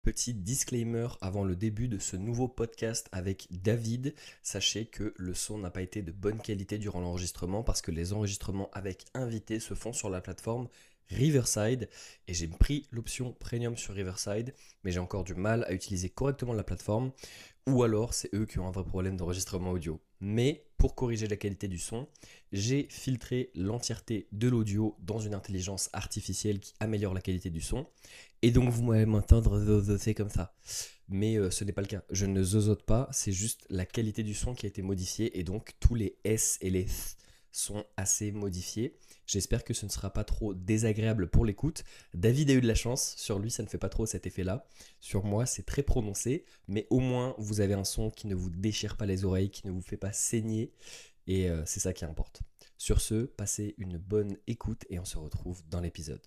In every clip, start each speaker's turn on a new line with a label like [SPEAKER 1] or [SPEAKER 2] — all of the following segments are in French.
[SPEAKER 1] Petit disclaimer avant le début de ce nouveau podcast avec David. Sachez que le son n'a pas été de bonne qualité durant l'enregistrement parce que les enregistrements avec invités se font sur la plateforme Riverside et j'ai pris l'option premium sur Riverside, mais j'ai encore du mal à utiliser correctement la plateforme ou alors c'est eux qui ont un vrai problème d'enregistrement audio. Mais pour corriger la qualité du son, j'ai filtré l'entièreté de l'audio dans une intelligence artificielle qui améliore la qualité du son. Et donc vous m'allez m'entendre zozoter comme ça. Mais ce n'est pas le cas. Je ne zozote pas, c'est juste la qualité du son qui a été modifiée et donc tous les S et les Th sont assez modifiés. J'espère que ce ne sera pas trop désagréable pour l'écoute. David a eu de la chance, sur lui ça ne fait pas trop cet effet-là. Sur moi c'est très prononcé, mais au moins vous avez un son qui ne vous déchire pas les oreilles, qui ne vous fait pas saigner et c'est ça qui importe. Sur ce, passez une bonne écoute et on se retrouve dans l'épisode.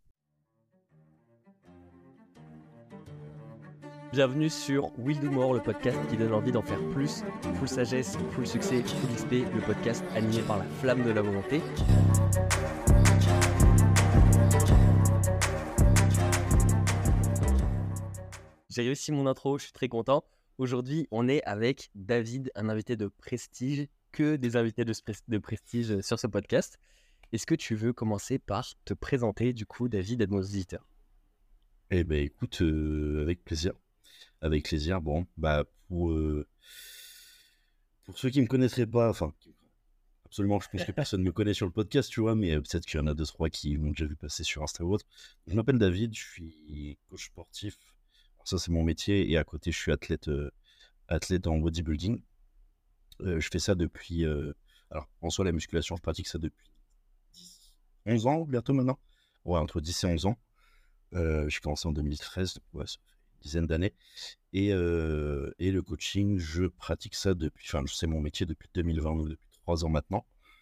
[SPEAKER 1] Bienvenue sur Will Do More, le podcast qui donne envie d'en faire plus. Full sagesse, full succès, full XP, le podcast animé par la flamme de la volonté. J'ai réussi mon intro, je suis très content. Aujourd'hui, on est avec David, un invité de prestige, que des invités de prestige sur ce podcast. Est-ce que tu veux commencer par te présenter, du coup, David, à nos auditeurs ?
[SPEAKER 2] Eh ben écoute, avec plaisir. Avec plaisir. Bon, pour ceux qui me connaîtraient pas, enfin, absolument, je pense que personne ne me connaît sur le podcast, tu vois, mais peut-être qu'il y en a 2-3 qui m'ont déjà vu passer sur Insta ou autre. Je m'appelle David, je suis coach sportif. Alors ça, c'est mon métier, et à côté, je suis athlète en bodybuilding. Je fais ça depuis... alors, en soi, la musculation, je pratique ça depuis 11 ans, bientôt maintenant. Ouais, entre 10 et 11 ans. J'ai commencé en 2013, donc ouais, ça fait une dizaine d'années. Et le coaching, je pratique ça depuis, enfin, c'est mon métier depuis 2020, donc depuis 3 ans maintenant.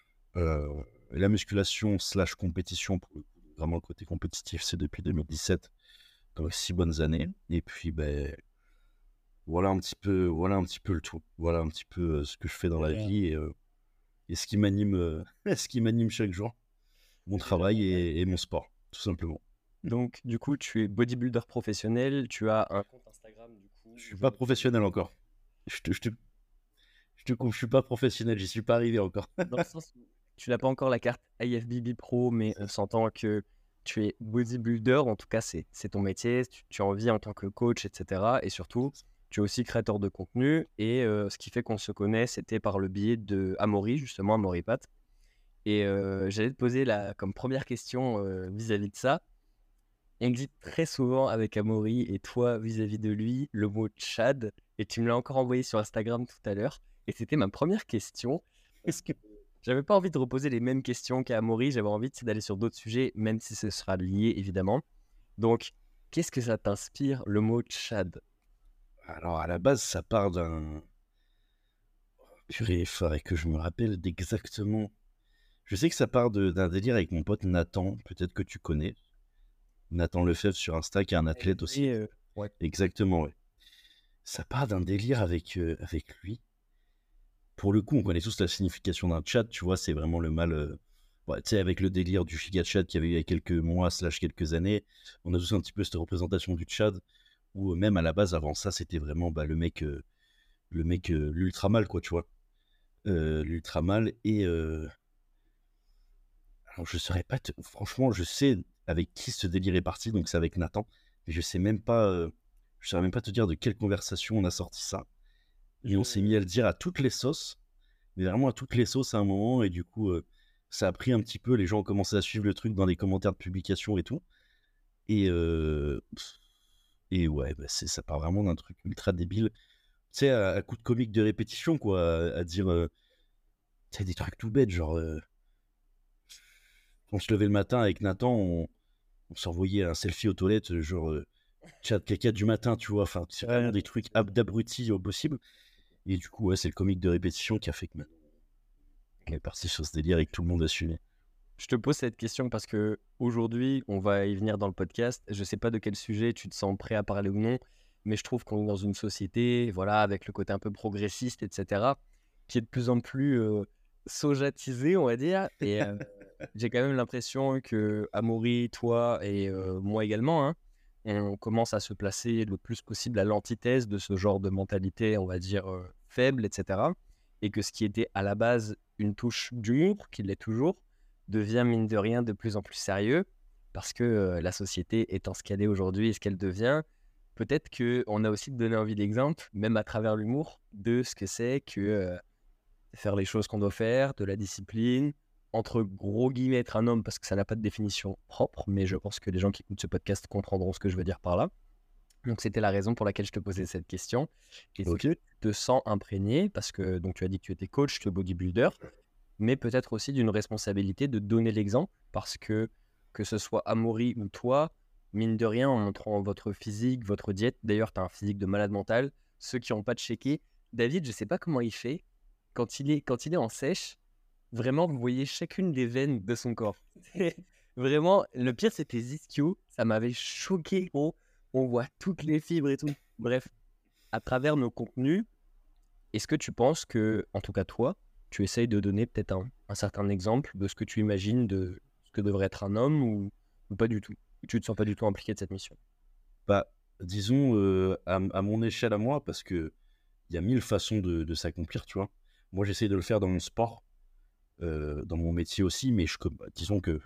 [SPEAKER 2] La musculation / compétition, pour le coup, vraiment le côté compétitif, c'est depuis 2017, donc 6 bonnes années. Et puis, ben, voilà un petit peu le tout. Voilà un petit peu ce que je fais dans la vie et ce qui m'anime, ce qui m'anime chaque jour, mon travail et mon sport, tout simplement.
[SPEAKER 1] Donc, du coup, tu es bodybuilder professionnel, tu as un compte Instagram, du coup.
[SPEAKER 2] Je suis pas professionnel encore. Je te coupe, je suis pas professionnel, j'y suis pas arrivé encore.
[SPEAKER 1] Dans le sens où tu n'as pas encore la carte IFBB Pro, mais on s'entend que tu es bodybuilder, en tout cas, c'est ton métier, tu en vis en tant que coach, etc. Et surtout, tu es aussi créateur de contenu. Et ce qui fait qu'on se connaît, c'était par le biais de Amaury, justement, Amaury Pat. Et j'allais te poser comme première question vis-à-vis de ça. Il existe très souvent avec Amaury et toi vis-à-vis de lui le mot Tchad et tu me l'as encore envoyé sur Instagram tout à l'heure et c'était ma première question. Est-ce que j'avais pas envie de reposer les mêmes questions qu'à Amaury, j'avais envie d'aller sur d'autres sujets même si ce sera lié évidemment. Donc, qu'est-ce que ça t'inspire le mot Tchad ?
[SPEAKER 2] Alors, à la base, ça part d'un... Purée, il faudrait que je me rappelle d'exactement... Je sais que ça part d'un délire avec mon pote Nathan, peut-être que tu connais. Nathan Lefebvre sur Insta, qui est un athlète aussi.
[SPEAKER 1] Ouais.
[SPEAKER 2] Exactement, ouais. Ça part d'un délire avec lui. Pour le coup, on connaît tous la signification d'un chat, tu vois, c'est vraiment le mal... ouais, tu sais, avec le délire du giga chat qu'il y avait eu il y a quelques mois / quelques années, on a tous un petit peu cette représentation du Tchad, où même à la base, avant ça, c'était vraiment le mec l'ultra mal, quoi, tu vois. L'ultra mal, et... alors, je saurais pas... Franchement, je sais avec qui ce délire est parti, donc c'est avec Nathan, mais je sais même pas... je saurais même pas te dire de quelle conversation on a sorti ça. Et on s'est mis à le dire à toutes les sauces, mais vraiment à toutes les sauces à un moment, et du coup, ça a pris un petit peu, les gens ont commencé à suivre le truc dans les commentaires de publication et tout. Et ouais, bah ça part vraiment d'un truc ultra débile. Tu sais, à coup de comique de répétition, quoi, à dire tu sais, des trucs tout bêtes, genre on se levait le matin avec Nathan, on s'envoyait un selfie aux toilettes, genre chat caca du matin, tu vois, enfin, c'est vraiment des trucs d'abrutis au possible. Et du coup, ouais, c'est le comique de répétition qui a fait que on est parti sur ce délire et que tout le monde a suivi.
[SPEAKER 1] Je te pose cette question parce que aujourd'hui, on va y venir dans le podcast. Je sais pas de quel sujet tu te sens prêt à parler ou non, mais je trouve qu'on est dans une société, voilà, avec le côté un peu progressiste, etc., qui est de plus en plus sojatisé, on va dire. Et j'ai quand même l'impression que Amaury, toi et moi également, hein, on commence à se placer le plus possible à l'antithèse de ce genre de mentalité, on va dire, faible, etc. Et que ce qui était à la base une touche d'humour, qui l'est toujours, devient mine de rien de plus en plus sérieux, parce que la société étant ce qu'elle est aujourd'hui et ce qu'elle devient, peut-être qu'on a aussi donné envie d'exemple, même à travers l'humour, de ce que c'est que faire les choses qu'on doit faire, de la discipline, entre gros guillemets être un homme, parce que ça n'a pas de définition propre, mais je pense que les gens qui écoutent ce podcast comprendront ce que je veux dire par là. Donc c'était la raison pour laquelle je te posais cette question. Est-ce que
[SPEAKER 2] Ok.
[SPEAKER 1] tu te sens imprégné, parce que donc, tu as dit que tu étais coach, tu es bodybuilder, mais peut-être aussi d'une responsabilité de donner l'exemple, parce que ce soit Amaury ou toi, mine de rien, en montrant votre physique, votre diète, d'ailleurs, tu as un physique de malade mental, ceux qui n'ont pas de checké, David, je ne sais pas comment il fait, quand il est en sèche, vraiment, vous voyez chacune des veines de son corps. Vraiment, le pire, c'était ischio, ça m'avait choqué, gros. On voit toutes les fibres et tout. Bref, à travers nos contenus, est-ce que tu penses que, en tout cas toi, tu essayes de donner peut-être un certain exemple de ce que tu imagines de ce que devrait être un homme ou pas du tout? Ou tu te sens pas du tout impliqué de cette mission?
[SPEAKER 2] Bah, disons, à mon échelle à moi, parce que il y a 1000 façons de s'accomplir, tu vois. Moi, j'essaye de le faire dans mon sport, dans mon métier aussi, mais disons que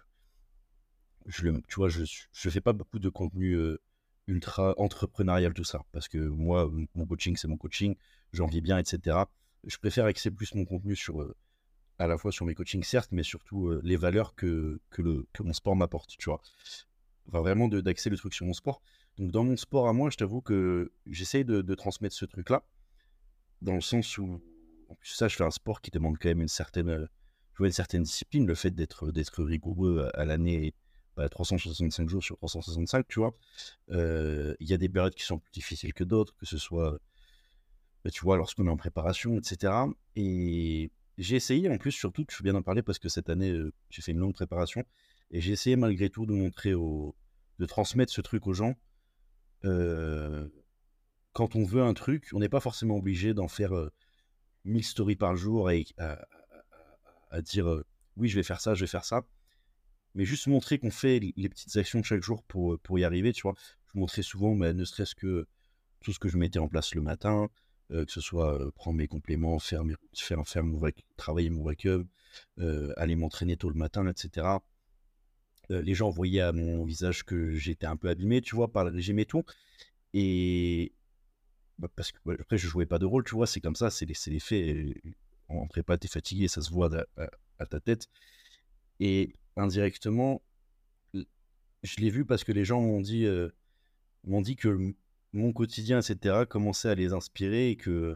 [SPEAKER 2] tu vois, je fais pas beaucoup de contenu ultra entrepreneurial, tout ça, parce que moi, mon coaching, c'est mon coaching, j'en vis bien, etc. Je préfère axer plus mon contenu sur, à la fois sur mes coachings, certes, mais surtout les valeurs que mon sport m'apporte, tu vois. Enfin, vraiment d'axer le truc sur mon sport. Donc, dans mon sport à moi, je t'avoue que j'essaye de transmettre ce truc-là, dans le sens où, en plus, ça, je fais un sport qui demande quand même tu vois, une certaine discipline, le fait d'être rigoureux à l'année, 365 jours sur 365, tu vois. Il y a des périodes qui sont plus difficiles que d'autres, que ce soit, tu vois, lorsqu'on est en préparation, etc. Et j'ai essayé, en plus, surtout, tu fais bien en parler, parce que cette année, j'ai fait une longue préparation, et j'ai essayé malgré tout de transmettre ce truc aux gens. Euh, Quand on veut un truc, on n'est pas forcément obligé d'en faire 1000 stories par jour et à dire oui, je vais faire ça, je vais faire ça. Mais juste montrer qu'on fait les petites actions chaque jour pour y arriver, tu vois. Je montrais souvent, mais ne serait-ce que tout ce que je mettais en place le matin, que ce soit prendre mes compléments, travailler mon wake-up, aller m'entraîner tôt le matin, etc. Les gens voyaient à mon visage que j'étais un peu abîmé, tu vois, par le régime et tout. Et parce que après, je jouais pas de rôle, tu vois, c'est comme ça, c'est les faits. En prépa, t'es fatigué, ça se voit à ta tête. Et indirectement, je l'ai vu parce que les gens m'ont dit que mon quotidien, etc., commençait à les inspirer et que,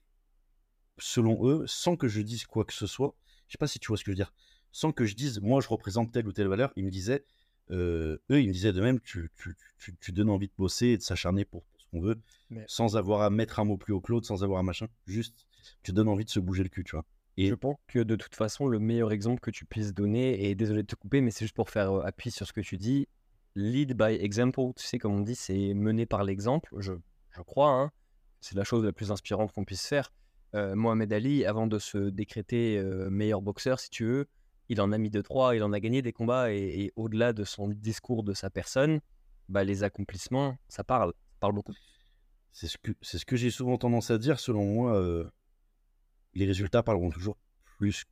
[SPEAKER 2] selon eux, sans que je dise quoi que ce soit, je sais pas si tu vois ce que je veux dire, sans que je dise, moi, je représente telle ou telle valeur, ils me disaient, eux, ils me disaient de même, tu donnes envie de bosser et de s'acharner pour ce qu'on veut,
[SPEAKER 1] Mais
[SPEAKER 2] sans avoir à mettre un mot plus haut que l'autre, sans avoir un machin, juste, tu donnes envie de se bouger le cul, tu vois.
[SPEAKER 1] je
[SPEAKER 2] Et
[SPEAKER 1] pense que de toute façon, le meilleur exemple que tu puisses donner, et désolé de te couper, mais c'est juste pour faire appui sur ce que tu dis, lead by example, tu sais, comme on dit, c'est mener par l'exemple, je crois, hein, c'est la chose la plus inspirante qu'on puisse faire. Mohamed Ali, avant de se décréter meilleur boxeur, si tu veux, il en a mis 2-3, il en a gagné des combats, et au-delà de son discours, de sa personne, bah, les accomplissements, ça parle beaucoup.
[SPEAKER 2] c'est ce que j'ai souvent tendance à dire, selon moi, les résultats parleront toujours plus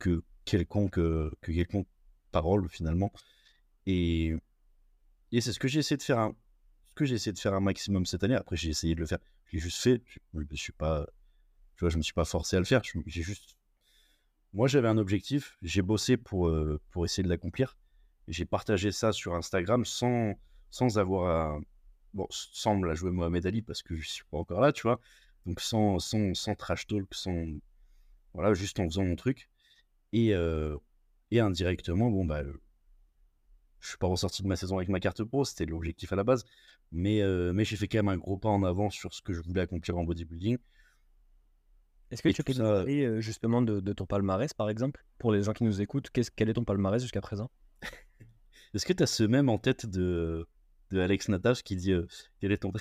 [SPEAKER 2] que quelconque parole, finalement. Et, et c'est ce que j'ai essayé de faire ce que j'ai essayé de faire un maximum cette année. Après, j'ai essayé de le faire. Je l'ai juste fait. Je me suis pas, tu vois, je me suis pas forcé à le faire. J'ai juste, moi, j'avais un objectif. J'ai bossé pour essayer de l'accomplir. J'ai partagé ça sur Instagram sans avoir à, bon, sans me la jouer Mohamed Ali parce que je suis pas encore là, tu vois. Donc sans trash talk, voilà, juste en faisant mon truc. Et, et indirectement, bon, bah, je suis pas ressorti de ma saison avec ma carte pro, c'était l'objectif à la base. Mais j'ai fait quand même un gros pas en avant sur ce que je voulais accomplir en bodybuilding.
[SPEAKER 1] Est-ce que
[SPEAKER 2] Et
[SPEAKER 1] tu
[SPEAKER 2] tout
[SPEAKER 1] peux nous
[SPEAKER 2] ça,
[SPEAKER 1] parler justement de ton palmarès, par exemple, pour les gens qui nous écoutent, quel est ton palmarès jusqu'à présent?
[SPEAKER 2] est-ce que tu as ce même en tête de Alex Natache qui dit quel est ton.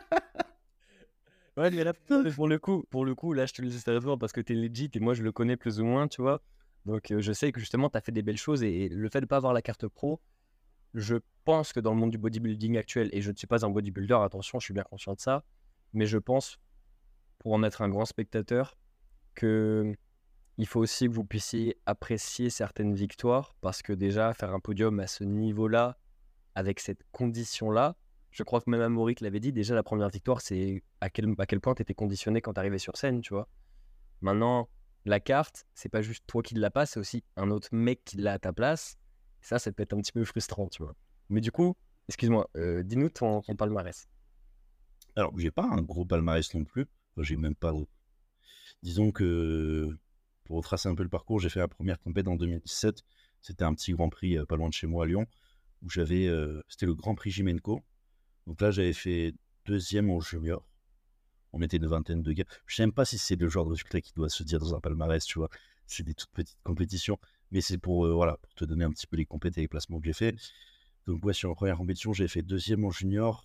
[SPEAKER 1] Ouais, mais là, pour le coup, là, je te le dis sérieusement parce que t'es legit et moi, je le connais plus ou moins, tu vois. Donc, je sais que justement, t'as fait des belles choses et le fait de pas avoir la carte pro,
[SPEAKER 3] je pense que dans le monde du bodybuilding actuel, et je ne suis pas un bodybuilder, attention, je suis bien conscient de ça, mais je pense, pour en être un grand spectateur, que il faut aussi que vous puissiez apprécier certaines victoires, parce que déjà, faire un podium à ce niveau-là, avec cette condition-là, je crois que même Amaury l'avait dit, déjà la première victoire, c'est à quel point tu étais conditionné quand tu arrivais sur scène, tu vois. Maintenant, la carte, c'est pas juste toi qui l'as pas, c'est aussi un autre mec qui l'a à ta place. Ça peut être un petit peu frustrant, tu vois. Mais du coup, excuse-moi, dis-nous ton palmarès.
[SPEAKER 2] Alors, j'ai pas un gros palmarès non plus. Enfin, j'ai même pas. Disons que pour retracer un peu le parcours, j'ai fait la première compète en 2017. C'était un petit Grand Prix pas loin de chez moi à Lyon, où c'était le Grand Prix Jimenco. Donc là, j'avais fait deuxième en junior. On était une vingtaine de gars. Je sais même pas si c'est le genre de résultat qui doit se dire dans un palmarès, tu vois. C'est des toutes petites compétitions. Mais c'est voilà, pour te donner un petit peu les compétences et les placements que j'ai fait. Donc, ouais, sur la première compétition, j'ai fait deuxième en junior.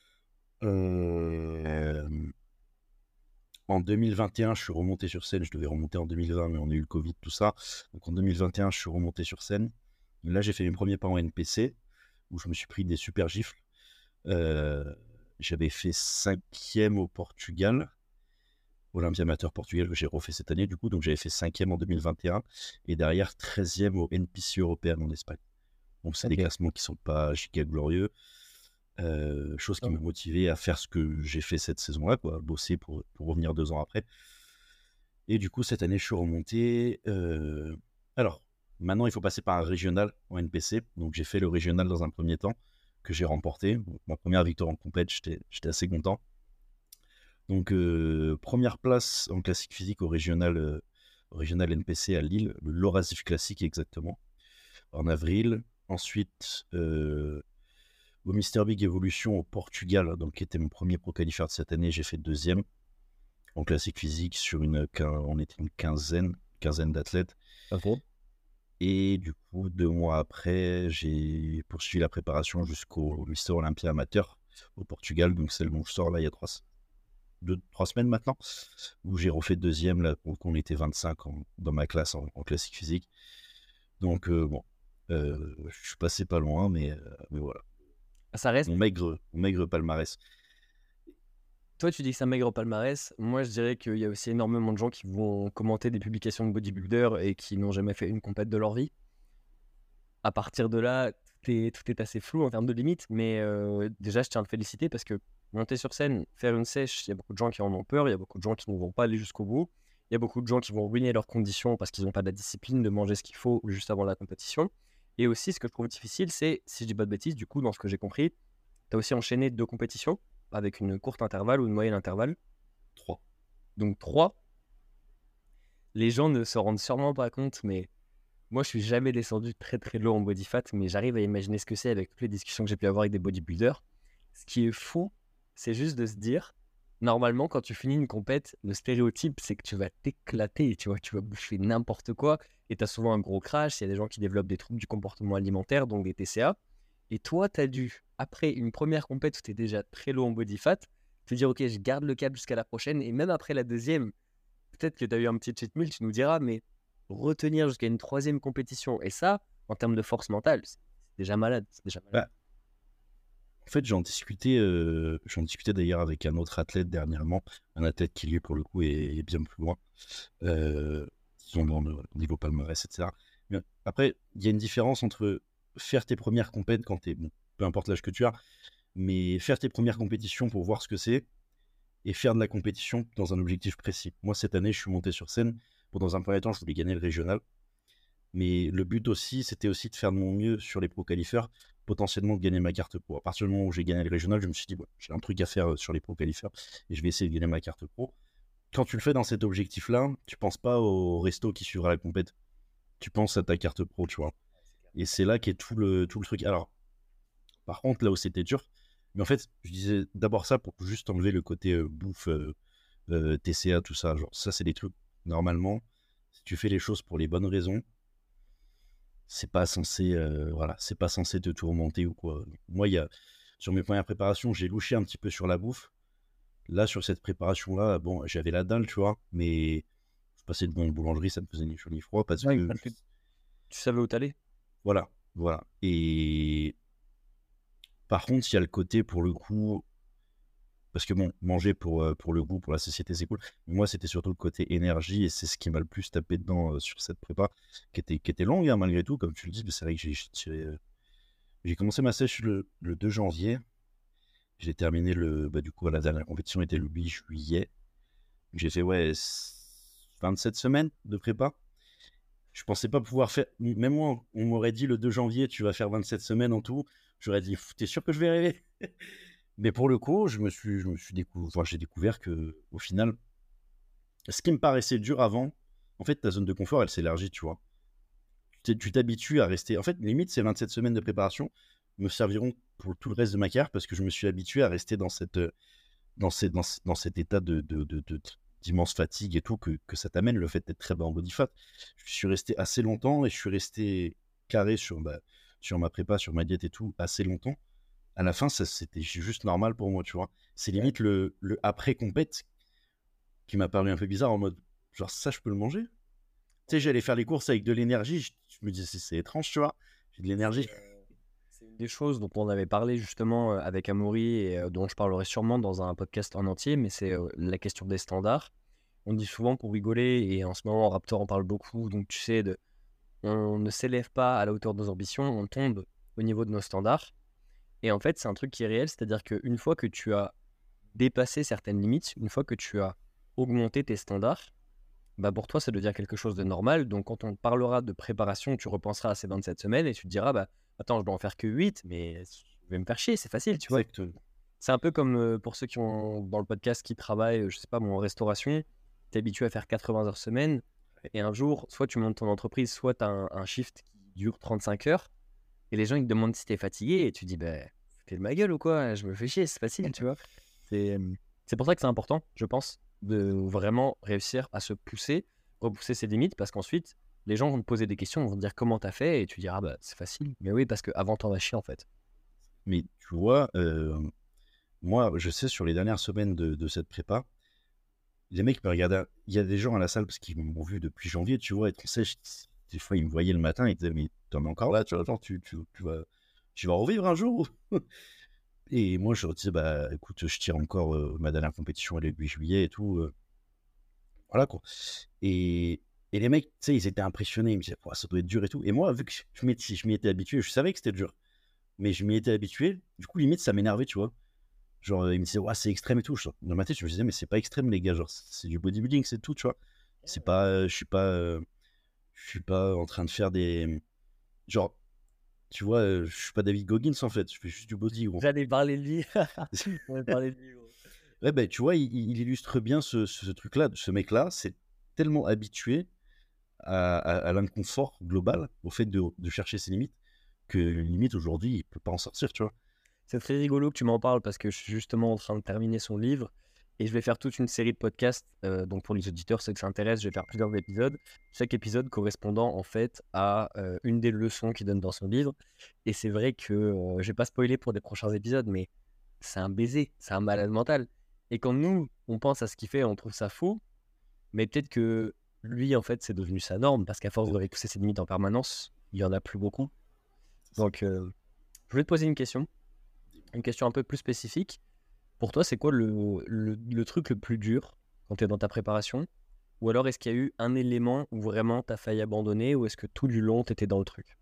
[SPEAKER 2] En 2021, je suis remonté sur scène. Je devais remonter en 2020, mais on a eu le Covid, tout ça. Donc, en 2021, je suis remonté sur scène. Là, j'ai fait mes premiers pas en NPC, où je me suis pris des super gifles. J'avais fait 5e au Portugal, Olympia Amateur Portugal, que j'ai refait cette année, du coup. Donc, j'avais fait 5e en 2021. Et derrière, 13e au NPC européen en Espagne. Donc, c'est des classements qui sont pas giga glorieux. Chose qui m'a motivé à faire ce que j'ai fait cette saison-là, quoi, bosser pour revenir 2 ans après. Et du coup, cette année, je suis remonté. Alors, maintenant, il faut passer par un régional en NPC. Donc, j'ai fait le régional dans un premier temps, que j'ai remporté. Donc, ma première victoire en compète, j'étais assez content. Donc, première place en classique physique au régional NPC à Lille, le Lorazif Classique exactement, en avril. Ensuite, au Mister Big Evolution au Portugal, donc qui était mon premier pro qualifier de cette année, j'ai fait deuxième en classique physique on était une quinzaine d'athlètes.
[SPEAKER 3] Okay.
[SPEAKER 2] Et du coup, 2 mois après, j'ai poursuivi la préparation jusqu'au Mister Olympia Amateur au Portugal, donc celle dont je sors là il y a 3 semaines maintenant, où j'ai refait deuxième, là, donc on était 25 dans ma classe en classique physique. Donc je suis passé pas loin, mais voilà.
[SPEAKER 3] Ça reste.
[SPEAKER 2] Mon maigre palmarès.
[SPEAKER 3] Toi, tu dis que c'est un maigre palmarès. Moi, je dirais qu'il y a aussi énormément de gens qui vont commenter des publications de bodybuilders et qui n'ont jamais fait une compète de leur vie. À partir de là, tout est assez flou en termes de limites. Mais déjà, je tiens à te féliciter parce que monter sur scène, faire une sèche, il y a beaucoup de gens qui en ont peur. Il y a beaucoup de gens qui ne vont pas aller jusqu'au bout. Il y a beaucoup de gens qui vont ruiner leurs conditions parce qu'ils n'ont pas de la discipline de manger ce qu'il faut juste avant la compétition. Et aussi, ce que je trouve difficile, c'est, si je dis pas de bêtises, du coup, dans ce que j'ai compris, tu as aussi enchaîné 2 compétitions avec une courte intervalle ou une moyenne intervalle.
[SPEAKER 2] 3.
[SPEAKER 3] Donc 3. Les gens ne se rendent sûrement pas compte, mais moi, je suis jamais descendu très très low en body fat, mais j'arrive à imaginer ce que c'est avec toutes les discussions que j'ai pu avoir avec des bodybuilders. Ce qui est fou, c'est juste de se dire, normalement, quand tu finis une compète, le stéréotype, c'est que tu vas t'éclater, tu vois, tu vas bouffer n'importe quoi, et tu as souvent un gros crash. Il y a des gens qui développent des troubles du comportement alimentaire, donc des TCA. Et toi, tu as dû, après une première compète où tu es déjà très low en body fat, te dire, ok, je garde le cap jusqu'à la prochaine, et même après la deuxième, peut-être que tu as eu un petit cheat meal, tu nous diras, mais retenir jusqu'à une 3e compétition, et ça, en termes de force mentale, c'est déjà malade.
[SPEAKER 2] Bah, en fait, j'en discutais d'ailleurs avec un autre athlète dernièrement, un athlète qui lui, pour le coup, est bien plus loin, disons au niveau palmarès, etc. Mais après, il y a une différence entre faire tes premières compètes quand t'es, peu importe l'âge que tu as, mais faire tes premières compétitions pour voir ce que c'est, et faire de la compétition dans un objectif précis. Moi, cette année, je suis monté sur scène. Dans un premier temps, je voulais gagner le régional. Mais le but aussi, c'était aussi de faire de mon mieux sur les pro qualifieurs, potentiellement de gagner ma carte pro. À partir du moment où j'ai gagné le régional, je me suis dit, j'ai un truc à faire sur les pro qualifieurs et je vais essayer de gagner ma carte pro. Quand tu le fais dans cet objectif-là, tu penses pas au resto qui suivra la compète. Tu penses à ta carte pro, tu vois. Et c'est là qu'est tout le truc. Alors, par contre, là où c'était dur, mais en fait, je disais d'abord ça pour juste enlever le côté bouffe, TCA, tout ça. Genre, ça, c'est des trucs, normalement, si tu fais les choses pour les bonnes raisons, c'est pas censé, c'est pas censé te tourmenter ou quoi. Moi, sur mes premières préparations, j'ai louché un petit peu sur la bouffe. Là, sur cette préparation-là, bon, j'avais la dalle, tu vois, mais je passais devant une boulangerie, ça me faisait ni chaud ni froid parce que...
[SPEAKER 3] Tu savais où t'allais.
[SPEAKER 2] Voilà. Et Par contre, il y a le côté, pour le coup, parce que bon, manger pour le goût, pour la société, c'est cool. Mais moi, c'était surtout le côté énergie, et c'est ce qui m'a le plus tapé dedans sur cette prépa, qui était longue, hein, malgré tout, comme tu le dis. Mais c'est vrai que j'ai commencé ma sèche le 2 janvier. J'ai terminé du coup, la dernière compétition était le 8 juillet. J'ai fait, 27 semaines de prépa. Je pensais pas pouvoir faire. Même moi, on m'aurait dit le 2 janvier, tu vas faire 27 semaines en tout. J'aurais dit, t'es sûr que je vais arriver? Mais pour le coup, j'ai découvert que, au final, ce qui me paraissait dur avant, en fait, ta zone de confort, elle s'élargit, tu vois. Tu t'habitues à rester. En fait, limite, ces 27 semaines de préparation me serviront pour tout le reste de ma carrière, parce que je me suis habitué à rester dans cet état d'immense fatigue et tout, que ça t'amène, le fait d'être très bas en body fat. Je suis resté assez longtemps, et je suis resté carré sur ma prépa, sur ma diète et tout, assez longtemps. À la fin, ça, c'était juste normal pour moi, tu vois. C'est limite le après-compète qui m'a paru un peu bizarre, en mode, genre, ça, je peux le manger? Tu sais, j'allais faire les courses avec de l'énergie, je me disais, c'est étrange, tu vois. J'ai de l'énergie.
[SPEAKER 3] C'est une des choses dont on avait parlé justement avec Amaury et dont je parlerai sûrement dans un podcast en entier, mais c'est la question des standards. On dit souvent pour rigoler, et en ce moment, Raptor en parle beaucoup, donc tu sais, on ne s'élève pas à la hauteur de nos ambitions, on tombe au niveau de nos standards. Et en fait, c'est un truc qui est réel, c'est-à-dire qu'une fois que tu as dépassé certaines limites, une fois que tu as augmenté tes standards, bah pour toi, ça devient quelque chose de normal. Donc, quand on parlera de préparation, tu repenseras à ces 27 semaines et tu te diras, bah attends, je dois en faire que 8, mais je vais me faire chier, c'est facile, tu vois.
[SPEAKER 2] Exactement.
[SPEAKER 3] C'est un peu comme pour ceux qui ont dans le podcast qui travaillent, je sais pas, en restauration, tu es habitué à faire 80 heures semaine, et un jour, soit tu montes ton entreprise, soit tu as un shift qui dure 35 heures, et les gens ils te demandent si tu es fatigué, et tu dis, bah, fais de ma gueule ou quoi, je me fais chier, c'est facile, tu vois. C'est pour ça que c'est important, je pense, de vraiment réussir à se pousser, repousser ses limites, parce qu'ensuite, les gens vont te poser des questions, vont te dire comment t'as fait, et tu diras, bah, c'est facile. Mais oui, parce qu'avant, t'en as chier, en fait.
[SPEAKER 2] Mais tu vois, moi, je sais, sur les dernières semaines de cette prépa, les mecs me regardaient. Il y a des gens à la salle, parce qu'ils m'ont vu depuis janvier, tu vois, être sèche. Des fois, ils me voyaient le matin, ils disaient, mais t'en es encore là, tu vois, genre, tu vas revivre un jour. Et moi, je leur disais, bah écoute, je tire encore ma dernière compétition, elle est le 8 juillet et tout. Voilà, quoi. Et les mecs, tu sais, ils étaient impressionnés, ils me disaient, ouais, ça doit être dur et tout. Et moi, vu que je m'y étais habitué, je savais que c'était dur, mais je m'y étais habitué, du coup, limite, ça m'énervait, tu vois. Genre, ils me disaient, ouais, c'est extrême et tout. Dans ma tête, je me disais, mais c'est pas extrême, les gars, genre, c'est du bodybuilding, c'est tout, tu vois. C'est pas, je suis pas en train de faire des. Genre, tu vois, je suis pas David Goggins, en fait, je fais juste du body, gros.
[SPEAKER 3] J'allais parler de lui. On va parler de lui, gros.
[SPEAKER 2] Ouais, ben, tu vois, il illustre bien ce truc-là. Ce mec-là, c'est tellement habitué à l'inconfort global, au fait de chercher ses limites, que limite aujourd'hui, il peut pas en sortir, tu vois.
[SPEAKER 3] C'est très rigolo que tu m'en parles parce que je suis justement en train de terminer son livre et je vais faire toute une série de podcasts. Donc pour les auditeurs, ceux que ça intéresse, je vais faire plusieurs épisodes. Chaque épisode correspondant en fait à une des leçons qu'il donne dans son livre. Et c'est vrai que je vais pas spoiler pour des prochains épisodes, mais c'est un baiser, c'est un malade mental. Et quand nous, on pense à ce qu'il fait, on trouve ça fou, mais peut-être que lui, en fait, c'est devenu sa norme parce qu'à force de repousser ses limites en permanence, il y en a plus beaucoup. Donc, je voulais te poser une question un peu plus spécifique. Pour toi, c'est quoi le truc le plus dur quand tu es dans ta préparation? Ou alors, est-ce qu'il y a eu un élément où vraiment tu as failli abandonner, ou est-ce que tout du long, tu étais dans le truc?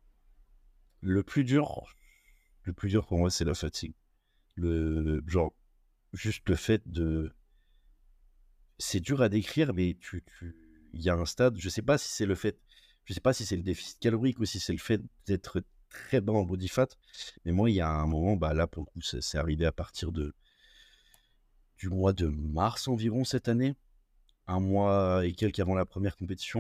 [SPEAKER 2] Le plus dur pour moi, c'est la fatigue. Genre, juste le fait de. C'est dur à décrire, mais il y a un stade, je sais pas si c'est le fait. Je sais pas si c'est le déficit calorique ou si c'est le fait d'être très bas en body fat. Mais moi, il y a un moment, bah là, pour le coup, c'est arrivé à partir du mois de mars environ cette année. Un mois et quelques avant la première compétition.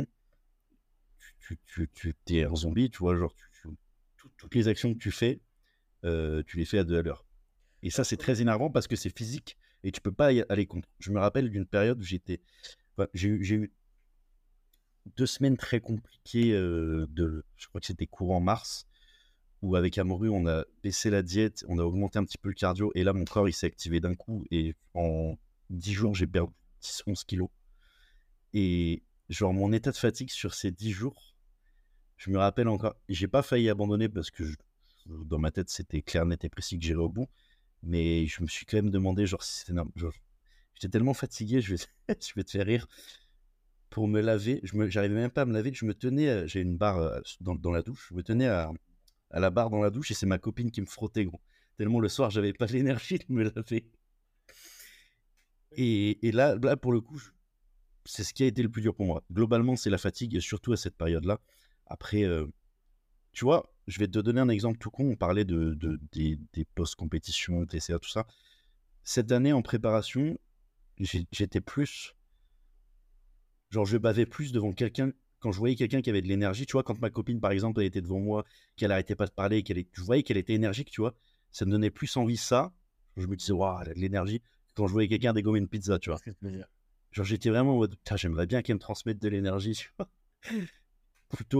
[SPEAKER 2] Tu t'es un zombie, tu vois, genre, toutes les actions que tu fais, tu les fais à 2 à l'heure. Et ça, c'est très énervant parce que c'est physique et tu peux pas y aller contre. Je me rappelle d'une période où j'ai eu 2 semaines très compliquées je crois que c'était courant mars, où avec Amaury, on a baissé la diète, on a augmenté un petit peu le cardio, et là, mon corps, il s'est activé d'un coup, et en 10 jours, j'ai perdu 10-11 kilos. Et genre, mon état de fatigue sur ces 10 jours, je me rappelle encore, j'ai pas failli abandonner parce que dans ma tête, c'était clair, net et précis que j'irais au bout. Mais je me suis quand même demandé, genre, si c'était genre, j'étais tellement fatigué, je vais, je vais te faire rire. Pour me laver, j'arrivais même pas à me laver. Je me tenais, j'ai une barre dans la douche. Je me tenais à la barre dans la douche et c'est ma copine qui me frottait, gros. Tellement le soir, j'avais pas l'énergie de me laver. Et là, pour le coup, c'est ce qui a été le plus dur pour moi. Globalement, c'est la fatigue et surtout à cette période-là. Après, tu vois, je vais te donner un exemple tout con. On parlait des post-compétitions, TCA, tout ça. Cette année en préparation, j'étais plus. Genre, je bavais plus devant quelqu'un. Quand je voyais quelqu'un qui avait de l'énergie, tu vois, quand ma copine, par exemple, elle était devant moi, qu'elle arrêtait pas de parler, je voyais qu'elle était énergique, tu vois, ça me donnait plus envie ça. Je me disais, waouh, elle a de l'énergie. Quand je voyais quelqu'un dégommer une pizza, tu vois. Genre, j'étais vraiment en mode, putain, j'aimerais bien qu'elle me transmette de l'énergie, tu vois. plutôt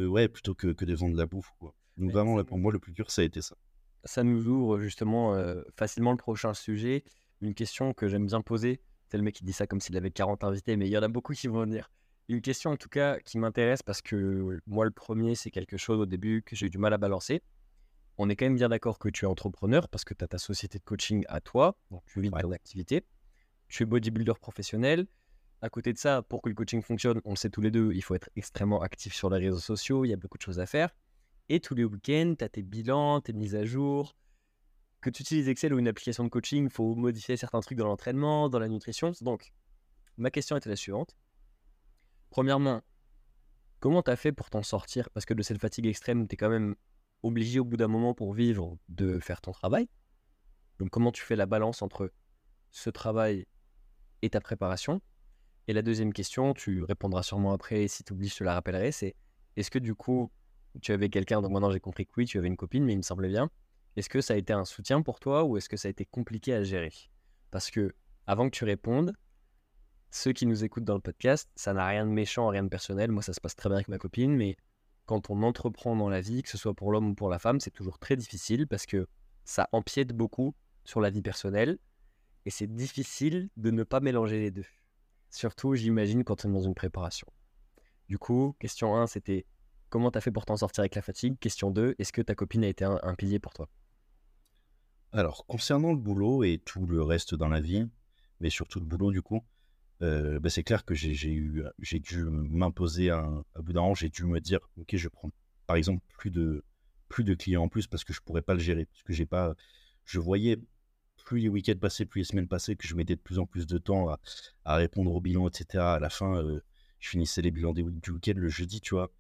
[SPEAKER 2] que de vendre de la bouffe, quoi. Donc,
[SPEAKER 3] Mais
[SPEAKER 2] vraiment, là, pour moi, le plus dur, ça a été ça.
[SPEAKER 3] ça nous ouvre justement facilement le prochain sujet. Une question que j'aime bien poser. C'est le mec qui dit ça comme s'il avait 40 invités, mais il y en a beaucoup qui vont venir. Une question en tout cas qui m'intéresse parce que moi, le premier, c'est quelque chose au début que j'ai eu du mal à balancer. On est quand même bien d'accord que tu es entrepreneur parce que tu as ta société de coaching à toi, donc tu vis de ton activité. Tu es bodybuilder professionnel. À côté de ça, pour que le coaching fonctionne, on le sait tous les deux, il faut être extrêmement actif sur les réseaux sociaux, il y a beaucoup de choses à faire. Et tous les week-ends, tu as tes bilans, tes mises à jour. Que tu utilises Excel ou une application de coaching, il faut modifier certains trucs dans l'entraînement, dans la nutrition. Donc, ma question était la suivante. Premièrement, comment tu as fait pour t'en sortir? Parce que de cette fatigue extrême, tu es quand même obligé au bout d'un moment pour vivre de faire ton travail. Donc, comment tu fais la balance entre ce travail et ta préparation? Et la deuxième question, tu répondras sûrement après, et si tu oublies, je te la rappellerai, c'est est-ce que du coup, tu avais quelqu'un, donc maintenant j'ai compris que oui, tu avais une copine, mais il me semblait bien. Est-ce que ça a été un soutien pour toi ou est-ce que ça a été compliqué à gérer? Parce que, avant que tu répondes, ceux qui nous écoutent dans le podcast, ça n'a rien de méchant, rien de personnel. Moi, ça se passe très bien avec ma copine, mais quand on entreprend dans la vie, que ce soit pour l'homme ou pour la femme, c'est toujours très difficile parce que ça empiète beaucoup sur la vie personnelle et c'est difficile de ne pas mélanger les deux. Surtout, j'imagine, quand on est dans une préparation. Du coup, question 1, c'était comment tu as fait pour t'en sortir avec la fatigue? Question 2, est-ce que ta copine a été un pilier pour toi?
[SPEAKER 2] Alors, concernant le boulot et tout le reste dans la vie, mais surtout le boulot, du coup, c'est clair que j'ai dû m'imposer à bout d'un moment, j'ai dû me dire, ok, je prends par exemple plus de clients en plus parce que je pourrais pas le gérer, parce que j'ai pas, je voyais plus les week-ends passaient, plus les semaines passaient, que je mettais de plus en plus de temps à répondre aux bilans, etc. À la fin, je finissais les bilans du week-end le jeudi, tu vois,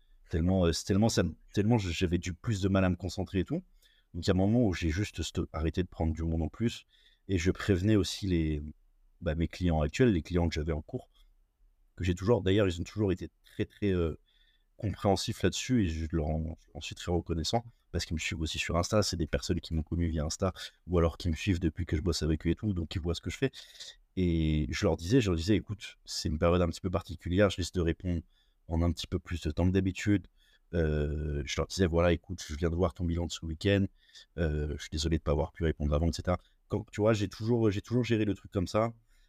[SPEAKER 2] tellement j'avais du plus de mal à me concentrer et tout. Donc il y a un moment où j'ai juste arrêté de prendre du monde en plus et je prévenais aussi mes clients actuels, les clients que j'avais en cours, que j'ai toujours, d'ailleurs, ils ont toujours été très, très compréhensifs là-dessus et j'en suis très reconnaissant parce qu'ils me suivent aussi sur Insta. C'est des personnes qui m'ont connu via Insta ou alors qui me suivent depuis que je bosse avec eux et tout, donc ils voient ce que je fais. Et je leur disais, écoute, c'est une période un petit peu particulière, je risque de répondre en un petit peu plus de temps que d'habitude. Je leur disais, voilà, écoute, je viens de voir ton bilan de ce week-end, je suis désolé de ne pas avoir pu répondre avant, etc. Quand, tu vois, j'ai toujours géré le truc comme ça,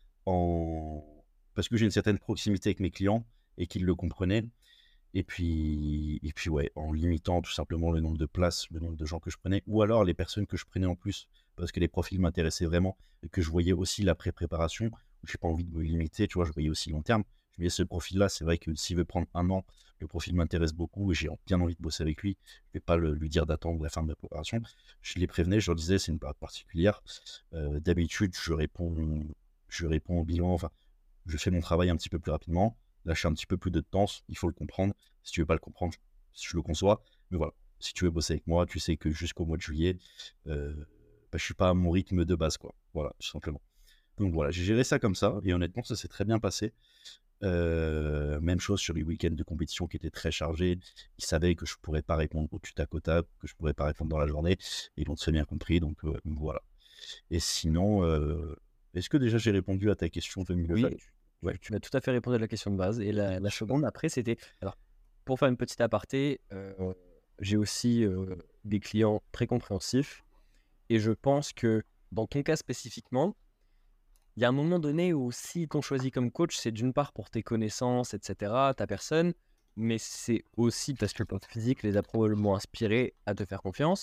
[SPEAKER 2] parce que j'ai une certaine proximité avec mes clients et qu'ils le comprenaient. Et puis ouais, en limitant tout simplement le nombre de places, le nombre de gens que je prenais, ou alors les personnes que je prenais en plus, parce que les profils m'intéressaient vraiment, et que je voyais aussi la pré-préparation, où j'ai pas envie de me limiter, tu vois, je voyais aussi long terme. Je me disais, ce profil-là, c'est vrai que s'il veut prendre un an, le profil m'intéresse beaucoup, et j'ai bien envie de bosser avec lui, je vais pas lui dire d'attendre la fin de la préparation. Je les prévenais, je leur disais, c'est une période particulière. D'habitude, je réponds au bilan, enfin, je fais mon travail un petit peu plus rapidement. Lâcher un petit peu plus de temps, il faut le comprendre. Si tu veux pas le comprendre, je le conçois. Mais voilà, si tu veux bosser avec moi, tu sais que jusqu'au mois de juillet, je suis pas à mon rythme de base, quoi. Voilà, tout simplement. Donc voilà, j'ai géré ça comme ça, et honnêtement, ça s'est très bien passé. Même chose sur les week-ends de compétition qui étaient très chargés. Ils savaient que je pourrais pas répondre au tac au tac, que je pourrais pas répondre dans la journée. Ils l'ont très bien compris, donc voilà. Et sinon, est-ce que déjà j'ai répondu à ta question, Tommy
[SPEAKER 3] Oui,
[SPEAKER 2] Lefebvre? Ouais.
[SPEAKER 3] tu m'as tout à fait répondu à la question de base. Et la seconde, après, c'était... Alors, pour faire une petite aparté, j'ai aussi des clients très compréhensifs. Et je pense que dans ton cas spécifiquement, il y a un moment donné où s'ils t'ont choisi comme coach, c'est d'une part pour tes connaissances, etc., ta personne, mais c'est aussi parce que ton physique les a probablement inspirés à te faire confiance.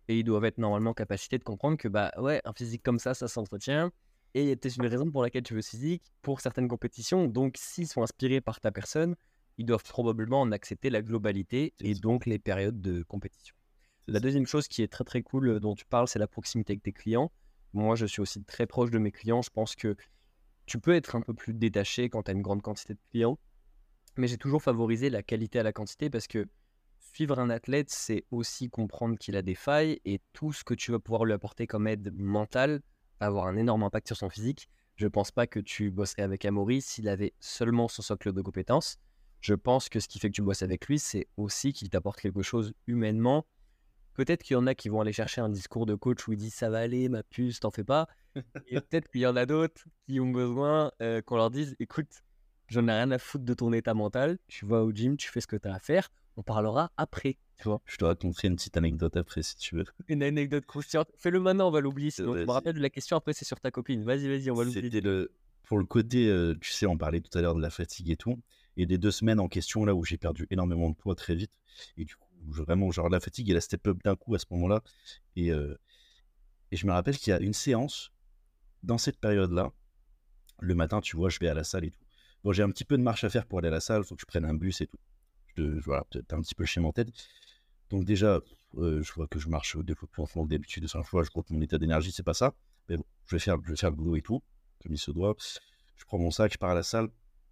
[SPEAKER 3] et ils doivent être normalement en capacité de comprendre que bah ouais, un physique comme ça s'entretient. Et il y a peut-être une raison pour laquelle tu veux ce physique pour certaines compétitions. Donc, s'ils sont inspirés par ta personne, ils doivent probablement en accepter la globalité
[SPEAKER 2] C'est
[SPEAKER 3] et
[SPEAKER 2] ça.
[SPEAKER 3] donc les périodes de compétition.
[SPEAKER 2] C'est
[SPEAKER 3] La
[SPEAKER 2] ça.
[SPEAKER 3] deuxième chose qui est très très cool dont tu parles, c'est la proximité avec tes clients. Moi, je suis aussi très proche de mes clients. Je pense que tu peux être un peu plus détaché quand tu as une grande quantité de clients, mais j'ai toujours favorisé la qualité à la quantité parce que suivre un athlète, c'est aussi comprendre qu'il a des failles et tout ce que tu vas pouvoir lui apporter comme aide mentale va avoir un énorme impact sur son physique. Je pense pas que tu bosserais avec Amaury s'il avait seulement son socle de compétences. Je pense que ce qui fait que tu bosses avec lui, c'est aussi qu'il t'apporte quelque chose humainement. Peut-être qu'il y en a qui vont aller chercher un discours de coach où il dit ça va aller, ma puce, t'en fais pas. Et peut-être qu'il y en a d'autres qui ont besoin qu'on leur dise écoute, j'en ai rien à foutre de ton état mental, tu vas au gym, tu fais ce que tu as à faire, on parlera après, tu vois.
[SPEAKER 2] Je te raconterai une petite anecdote après si tu veux.
[SPEAKER 3] Une anecdote croustillante, fais-le maintenant, on va l'oublier, sinon je me
[SPEAKER 2] Vas-y.
[SPEAKER 3] rappelle de la question, après c'est sur ta copine. Vas-y, on va l'oublier.
[SPEAKER 2] C'était pour le côté, tu sais, on parlait tout à l'heure de la fatigue et tout, et des 2 semaines en question là où j'ai perdu énormément de poids très vite, et du coup, vraiment, genre la fatigue, elle a step up d'un coup à ce moment-là, et, euh, et je me rappelle qu'il y a une séance dans cette période-là. Le matin, tu vois, je vais à la salle et tout. Bon, j'ai un petit peu de marche à faire pour aller à la salle, il faut que je prenne un bus et tout. Voilà, t'as un petit peu le schéma en tête. Donc déjà, je vois que je marche 2 fois plus lentement que d'habitude, 5 fois, je crois que mon état d'énergie, c'est pas ça. Mais bon, je vais faire le boulot et tout, comme il se doit. Je prends mon sac, je pars à la salle.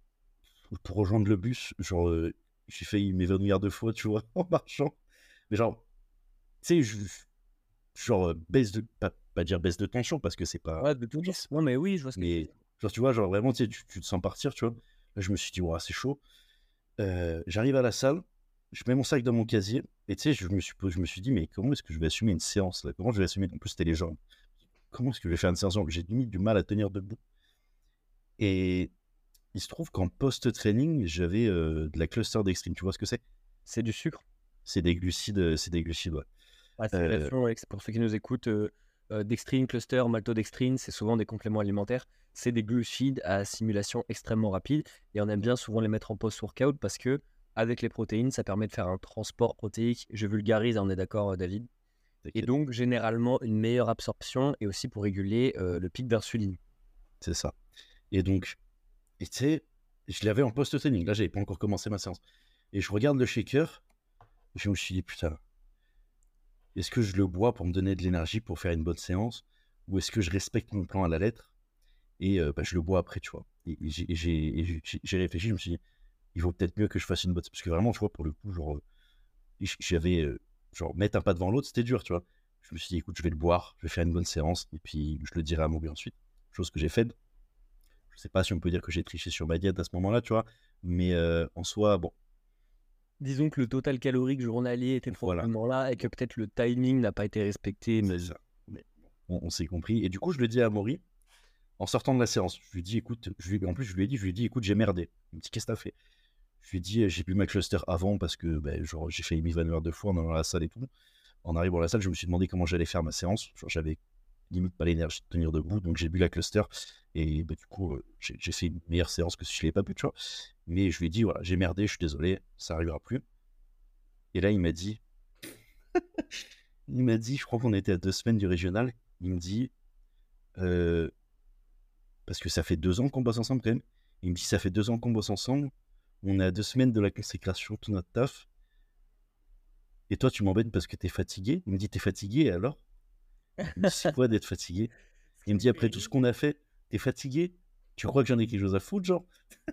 [SPEAKER 2] Pour rejoindre le bus, genre, j'ai failli m'évanouir 2 fois, tu vois, en marchant. Mais genre, tu sais, genre, baisse de, pas dire baisse de tension, parce que c'est pas,
[SPEAKER 3] Ouais, de tout
[SPEAKER 2] genre,
[SPEAKER 3] ouais, mais oui, je vois ce que tu veux
[SPEAKER 2] mais,
[SPEAKER 3] dire.
[SPEAKER 2] genre, tu vois, genre, vraiment, tu sais, tu te sens partir, tu vois. Là, je me suis dit, ouais, c'est chaud. J'arrive à la salle, je mets mon sac dans mon casier, et tu sais, je me suis dit, mais comment est-ce que je vais assumer une séance là? Comment je vais assumer? En plus, c'était les jambes. Comment est-ce que je vais faire une séance? J'ai limite du mal à tenir debout. Et il se trouve qu'en post-training, j'avais de la cluster dextrine. Tu vois ce que c'est?
[SPEAKER 3] C'est du sucre.
[SPEAKER 2] C'est des glucides, ouais.
[SPEAKER 3] Ouais,
[SPEAKER 2] Euh,
[SPEAKER 3] c'est ouais, pour ceux qui nous écoutent, dextrine, cluster, maltodextrine, c'est souvent des compléments alimentaires. C'est des glucides à assimilation extrêmement rapide et on aime bien souvent les mettre en post-workout parce que avec les protéines, ça permet de faire un transport protéique. Je vulgarise, hein, on est d'accord, David. Et
[SPEAKER 2] T'inquiète,
[SPEAKER 3] donc, généralement, une meilleure absorption et aussi pour réguler le pic d'insuline.
[SPEAKER 2] c'est ça. Et donc, et tu sais, je l'avais en post-training. Là, j'avais pas encore commencé ma séance. Et je regarde le shaker, et je me suis dit, putain, est-ce que je le bois pour me donner de l'énergie pour faire une bonne séance, ou est-ce que je respecte mon plan à la lettre et bah, je le bois après, tu vois. Et j'ai réfléchi, je me suis dit, il vaut peut-être mieux que je fasse une bonne... Parce que vraiment, tu vois, pour le coup, genre, j'avais... genre, mettre un pas devant l'autre, c'était dur, tu vois. Je me suis dit, écoute, je vais le boire, je vais faire une bonne séance, et puis je le dirai à Maury ensuite. Chose que j'ai faite. Je sais pas si on peut dire que j'ai triché sur ma diète à ce moment-là, tu vois. Mais en soi, bon,
[SPEAKER 3] Disons que le total calorique journalier était
[SPEAKER 2] voilà,
[SPEAKER 3] probablement là et que peut-être le timing n'a pas été respecté, mais
[SPEAKER 2] c'est ça. Mais bon, on s'est compris. Et du coup, je le dis à Maury, en sortant de la séance. Je lui dis, écoute, en plus, je lui ai dit, écoute, j'ai merdé. Il me dit, qu'est-ce que t'as fait? Je lui ai dit, j'ai bu ma cluster avant parce que ben, genre, j'ai failli m'évanouir 2 fois dans la salle et tout. En arrivant à la salle, je me suis demandé comment j'allais faire ma séance. Genre, j'avais limite pas l'énergie de tenir debout, donc j'ai bu la cluster. Et ben, du coup, j'ai fait une meilleure séance que si je l'avais pas bu, tu vois. Mais je lui ai dit, voilà, j'ai merdé, je suis désolé, ça arrivera plus. Et là, il m'a dit, je crois qu'on était à 2 semaines du régional, il me dit, euh, parce que ça fait 2 ans qu'on bosse ensemble quand même, il me dit, ça fait 2 ans qu'on bosse ensemble, on est à 2 semaines de la consécration, tout notre taf, et toi tu m'embêtes parce que t'es fatigué. Il me dit, t'es fatigué alors? Il me dit, c'est quoi d'être fatigué? Il me dit, après tout ce qu'on a fait, t'es fatigué? Tu crois que j'en ai quelque chose à foutre, genre?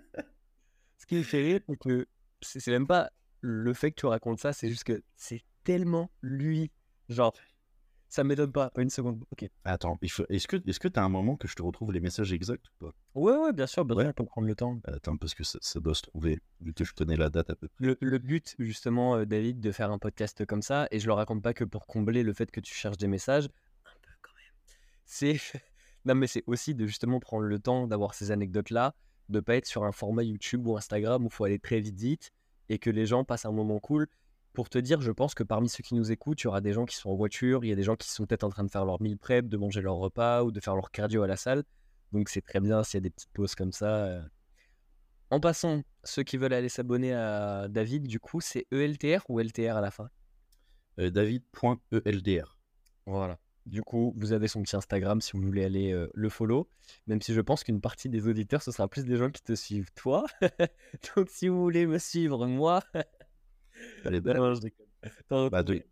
[SPEAKER 3] ce qui me fait rire, c'est que c'est même pas le fait que tu racontes ça, c'est juste que c'est tellement lui. Genre, ça m'étonne pas une seconde. Ok.
[SPEAKER 2] Attends, est-ce que t'as un moment que je te retrouve les messages exacts ou pas?
[SPEAKER 3] Ouais, bien sûr,
[SPEAKER 2] Ouais.
[SPEAKER 3] on peut prendre le temps.
[SPEAKER 2] Attends, parce que ça doit se trouver, vu que je connais la date à peu près.
[SPEAKER 3] Le but, justement, David, de faire un podcast comme ça, et je le raconte pas que pour combler le fait que tu cherches des messages, un peu quand même, c'est non, mais c'est aussi de justement prendre le temps d'avoir ces anecdotes-là, de pas être sur un format YouTube ou Instagram où il faut aller très vite et que les gens passent un moment cool. Pour te dire, je pense que parmi ceux qui nous écoutent, il y aura des gens qui sont en voiture, il y a des gens qui sont peut-être en train de faire leur meal prep, de manger leur repas ou de faire leur cardio à la salle. Donc c'est très bien s'il y a des petites pauses comme ça. En passant, ceux qui veulent aller s'abonner à David, du coup, c'est ELTR ou LTR à la fin?
[SPEAKER 2] David.eldr.
[SPEAKER 3] Voilà. Du coup, vous avez son petit Instagram si vous voulez aller le follow. Même si je pense qu'une partie des auditeurs, ce sera plus des gens qui te suivent toi. Donc si vous voulez me suivre moi,
[SPEAKER 2] Allez,
[SPEAKER 3] non, je déconne. T'en
[SPEAKER 2] bah,
[SPEAKER 3] retrouver.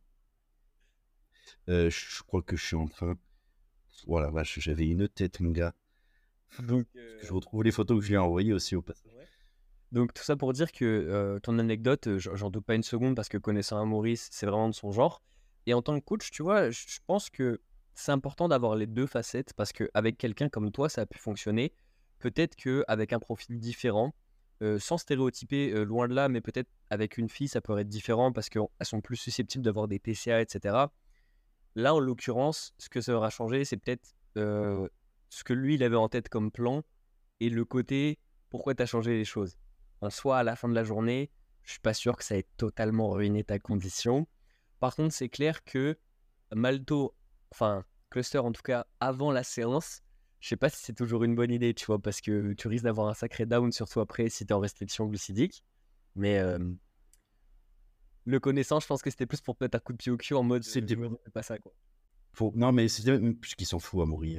[SPEAKER 2] je crois que je suis en train. Voilà, vache, j'avais une tête, mon gars.
[SPEAKER 3] Donc,
[SPEAKER 2] Parce que je retrouve les photos que je lui ai envoyées aussi au passage.
[SPEAKER 3] ouais. Donc tout ça pour dire que ton anecdote, j'en doute pas une seconde parce que connaissant un Maurice, c'est vraiment de son genre. Et en tant que coach, tu vois, je pense que c'est important d'avoir les deux facettes parce qu'avec quelqu'un comme toi, ça a pu fonctionner. Peut-être qu'avec un profil différent, sans stéréotyper, loin de là, mais peut-être avec une fille, ça pourrait être différent parce qu'elles sont plus susceptibles d'avoir des TCA, etc. Là, en l'occurrence, ce que ça aura changé, c'est peut-être ce que lui, il avait en tête comme plan et le côté pourquoi tu as changé les choses. En soi, à la fin de la journée, je suis pas sûr que ça ait totalement ruiné ta condition. Par contre, c'est clair que Malto, enfin, cluster en tout cas, avant la séance, je sais pas si c'est toujours une bonne idée, tu vois, parce que tu risques d'avoir un sacré down, surtout après si tu es en restriction glucidique. Mais le connaissant, je pense que c'était plus pour mettre un coup de pied au cul en mode
[SPEAKER 2] C'est
[SPEAKER 3] je me refais pas ça, quoi.
[SPEAKER 2] Non, mais c'est plus qu'ils s'en fout, Amaury.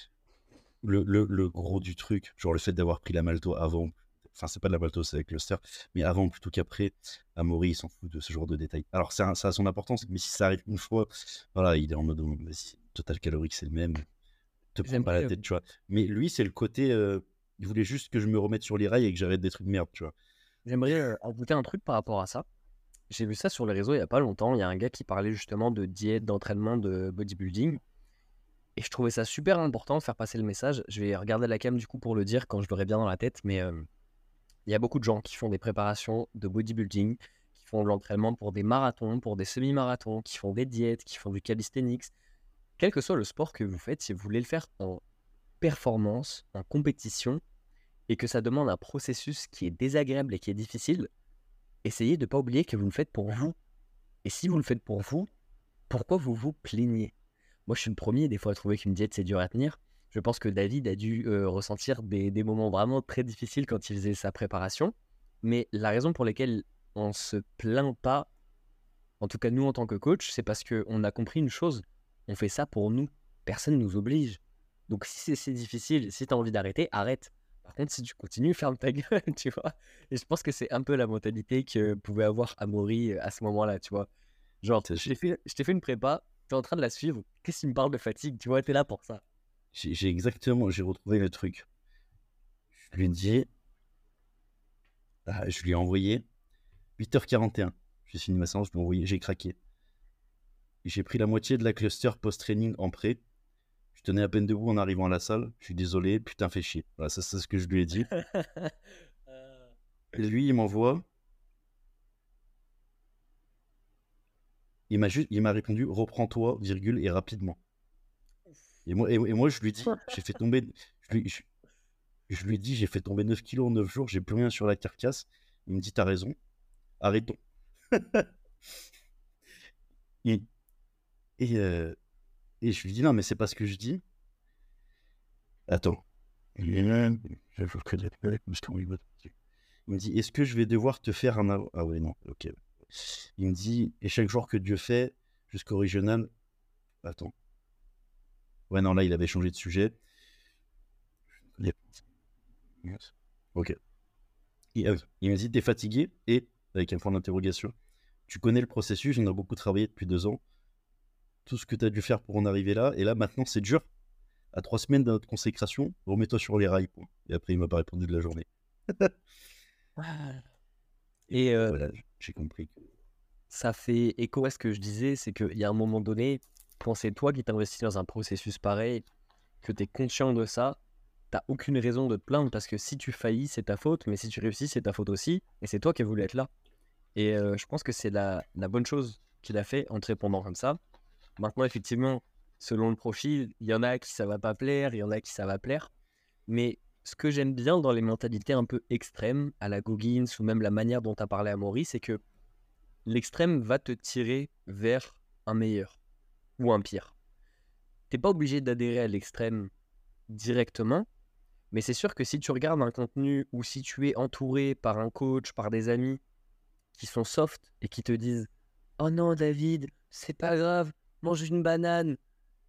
[SPEAKER 2] Le gros du truc, genre le fait d'avoir pris la Malto avant, enfin, c'est pas de la Malto, c'est avec Cluster, mais avant plutôt qu'après, Amaury, il s'en fout de ce genre de détails. Alors, ça a son importance, mais si ça arrive une fois, voilà, il est en mode, vas-y, total calorique, c'est le même, te prends pas la
[SPEAKER 3] J'aimerais
[SPEAKER 2] tête, tu vois. Mais lui, c'est le côté, il voulait juste que je me remette sur les rails et que j'arrête des trucs de merde, tu vois.
[SPEAKER 3] ajouter un truc par rapport à ça. J'ai vu ça sur les réseaux il y a pas longtemps. Il y a un gars qui parlait justement de diète, d'entraînement, de bodybuilding. Et je trouvais ça super important de faire passer le message. Je vais regarder la cam du coup pour le dire quand je l'aurai bien dans la tête. Mais il y a beaucoup de gens qui font des préparations de bodybuilding, qui font de l'entraînement pour des marathons, pour des semi-marathons, qui font des diètes, qui font du calisthenics. Quel que soit le sport que vous faites, si vous voulez le faire en performance, en compétition, et que ça demande un processus qui est désagréable et qui est difficile, essayez de ne pas oublier que vous le faites pour vous. Et si vous le faites pour vous, pourquoi vous vous plaignez? Moi, je suis le premier, des fois, à trouver qu'une diète, c'est dur à tenir. Je pense que David a dû ressentir des moments vraiment très difficiles quand il faisait sa préparation. Mais la raison pour laquelle on ne se plaint pas, en tout cas nous en tant que coach, c'est parce qu'on a compris une chose. On fait ça pour nous. Personne ne nous oblige. Donc si c'est difficile, si tu as envie d'arrêter, arrête. Par contre, si tu continues, ferme ta gueule, tu vois. Et je pense que c'est un peu la mentalité que pouvait avoir Amaury à ce moment-là, tu vois. Genre,
[SPEAKER 2] C'est-
[SPEAKER 3] je t'ai fait une prépa, t'es en train de la suivre. Qu'est-ce qui me parle de fatigue? Tu vois, t'es là pour ça.
[SPEAKER 2] j'ai retrouvé le truc. Je lui ai dit, je lui ai envoyé 8h41. J'ai fini ma séance, je lui ai envoyé, j'ai craqué. J'ai pris la moitié de la cluster post-training en prêt. Je tenais à peine debout en arrivant à la salle. Je suis désolé, putain, fais chier. Voilà, ça, c'est ce que je lui ai dit. Et lui, il m'envoie. Il m'a répondu, reprends-toi, virgule, et rapidement. Et moi, je lui dis, j'ai fait tomber. Je lui ai dit, j'ai fait tomber 9 kilos en 9 jours, j'ai plus rien sur la carcasse. Il me dit, t'as raison, arrêtons. Et, et je lui dis, non, mais c'est pas ce que je dis. Attends. Il me dit, est-ce que je vais devoir te faire un... Ah ouais, non, ok. Il me dit, et chaque jour que Dieu fait, jusqu'au régional... Attends. Ouais, non, là, il avait changé de sujet. Ok. Il m'a dit, t'es fatigué? Et, avec un point d'interrogation, tu connais le processus, j'en ai beaucoup travaillé depuis 2 ans. Tout ce que tu as dû faire pour en arriver là, et là, maintenant, c'est dur. À 3 semaines de notre consécration, remets-toi sur les rails. Point. Et après, il m'a pas répondu de la journée.
[SPEAKER 3] Et
[SPEAKER 2] Voilà, j'ai compris que...
[SPEAKER 3] ça fait écho à ce que je disais, c'est qu'il y a un moment donné, quand c'est toi qui t'investis dans un processus pareil, que tu es conscient de ça, t'as aucune raison de te plaindre parce que si tu faillis, c'est ta faute, mais si tu réussis, c'est ta faute aussi, et c'est toi qui as voulu être là. Et je pense que c'est la bonne chose qu'il a fait en te répondant comme ça. Maintenant, effectivement, selon le profil, il y en a qui ça va pas plaire, il y en a qui ça va plaire. Mais ce que j'aime bien dans les mentalités un peu extrêmes, à la Goggins ou même la manière dont tu as parlé à Maurice, c'est que l'extrême va te tirer vers un meilleur ou un pire. T'es pas obligé d'adhérer à l'extrême directement, mais c'est sûr que si tu regardes un contenu ou si tu es entouré par un coach, par des amis qui sont soft et qui te disent « Oh non, David, c'est pas grave, mange une banane,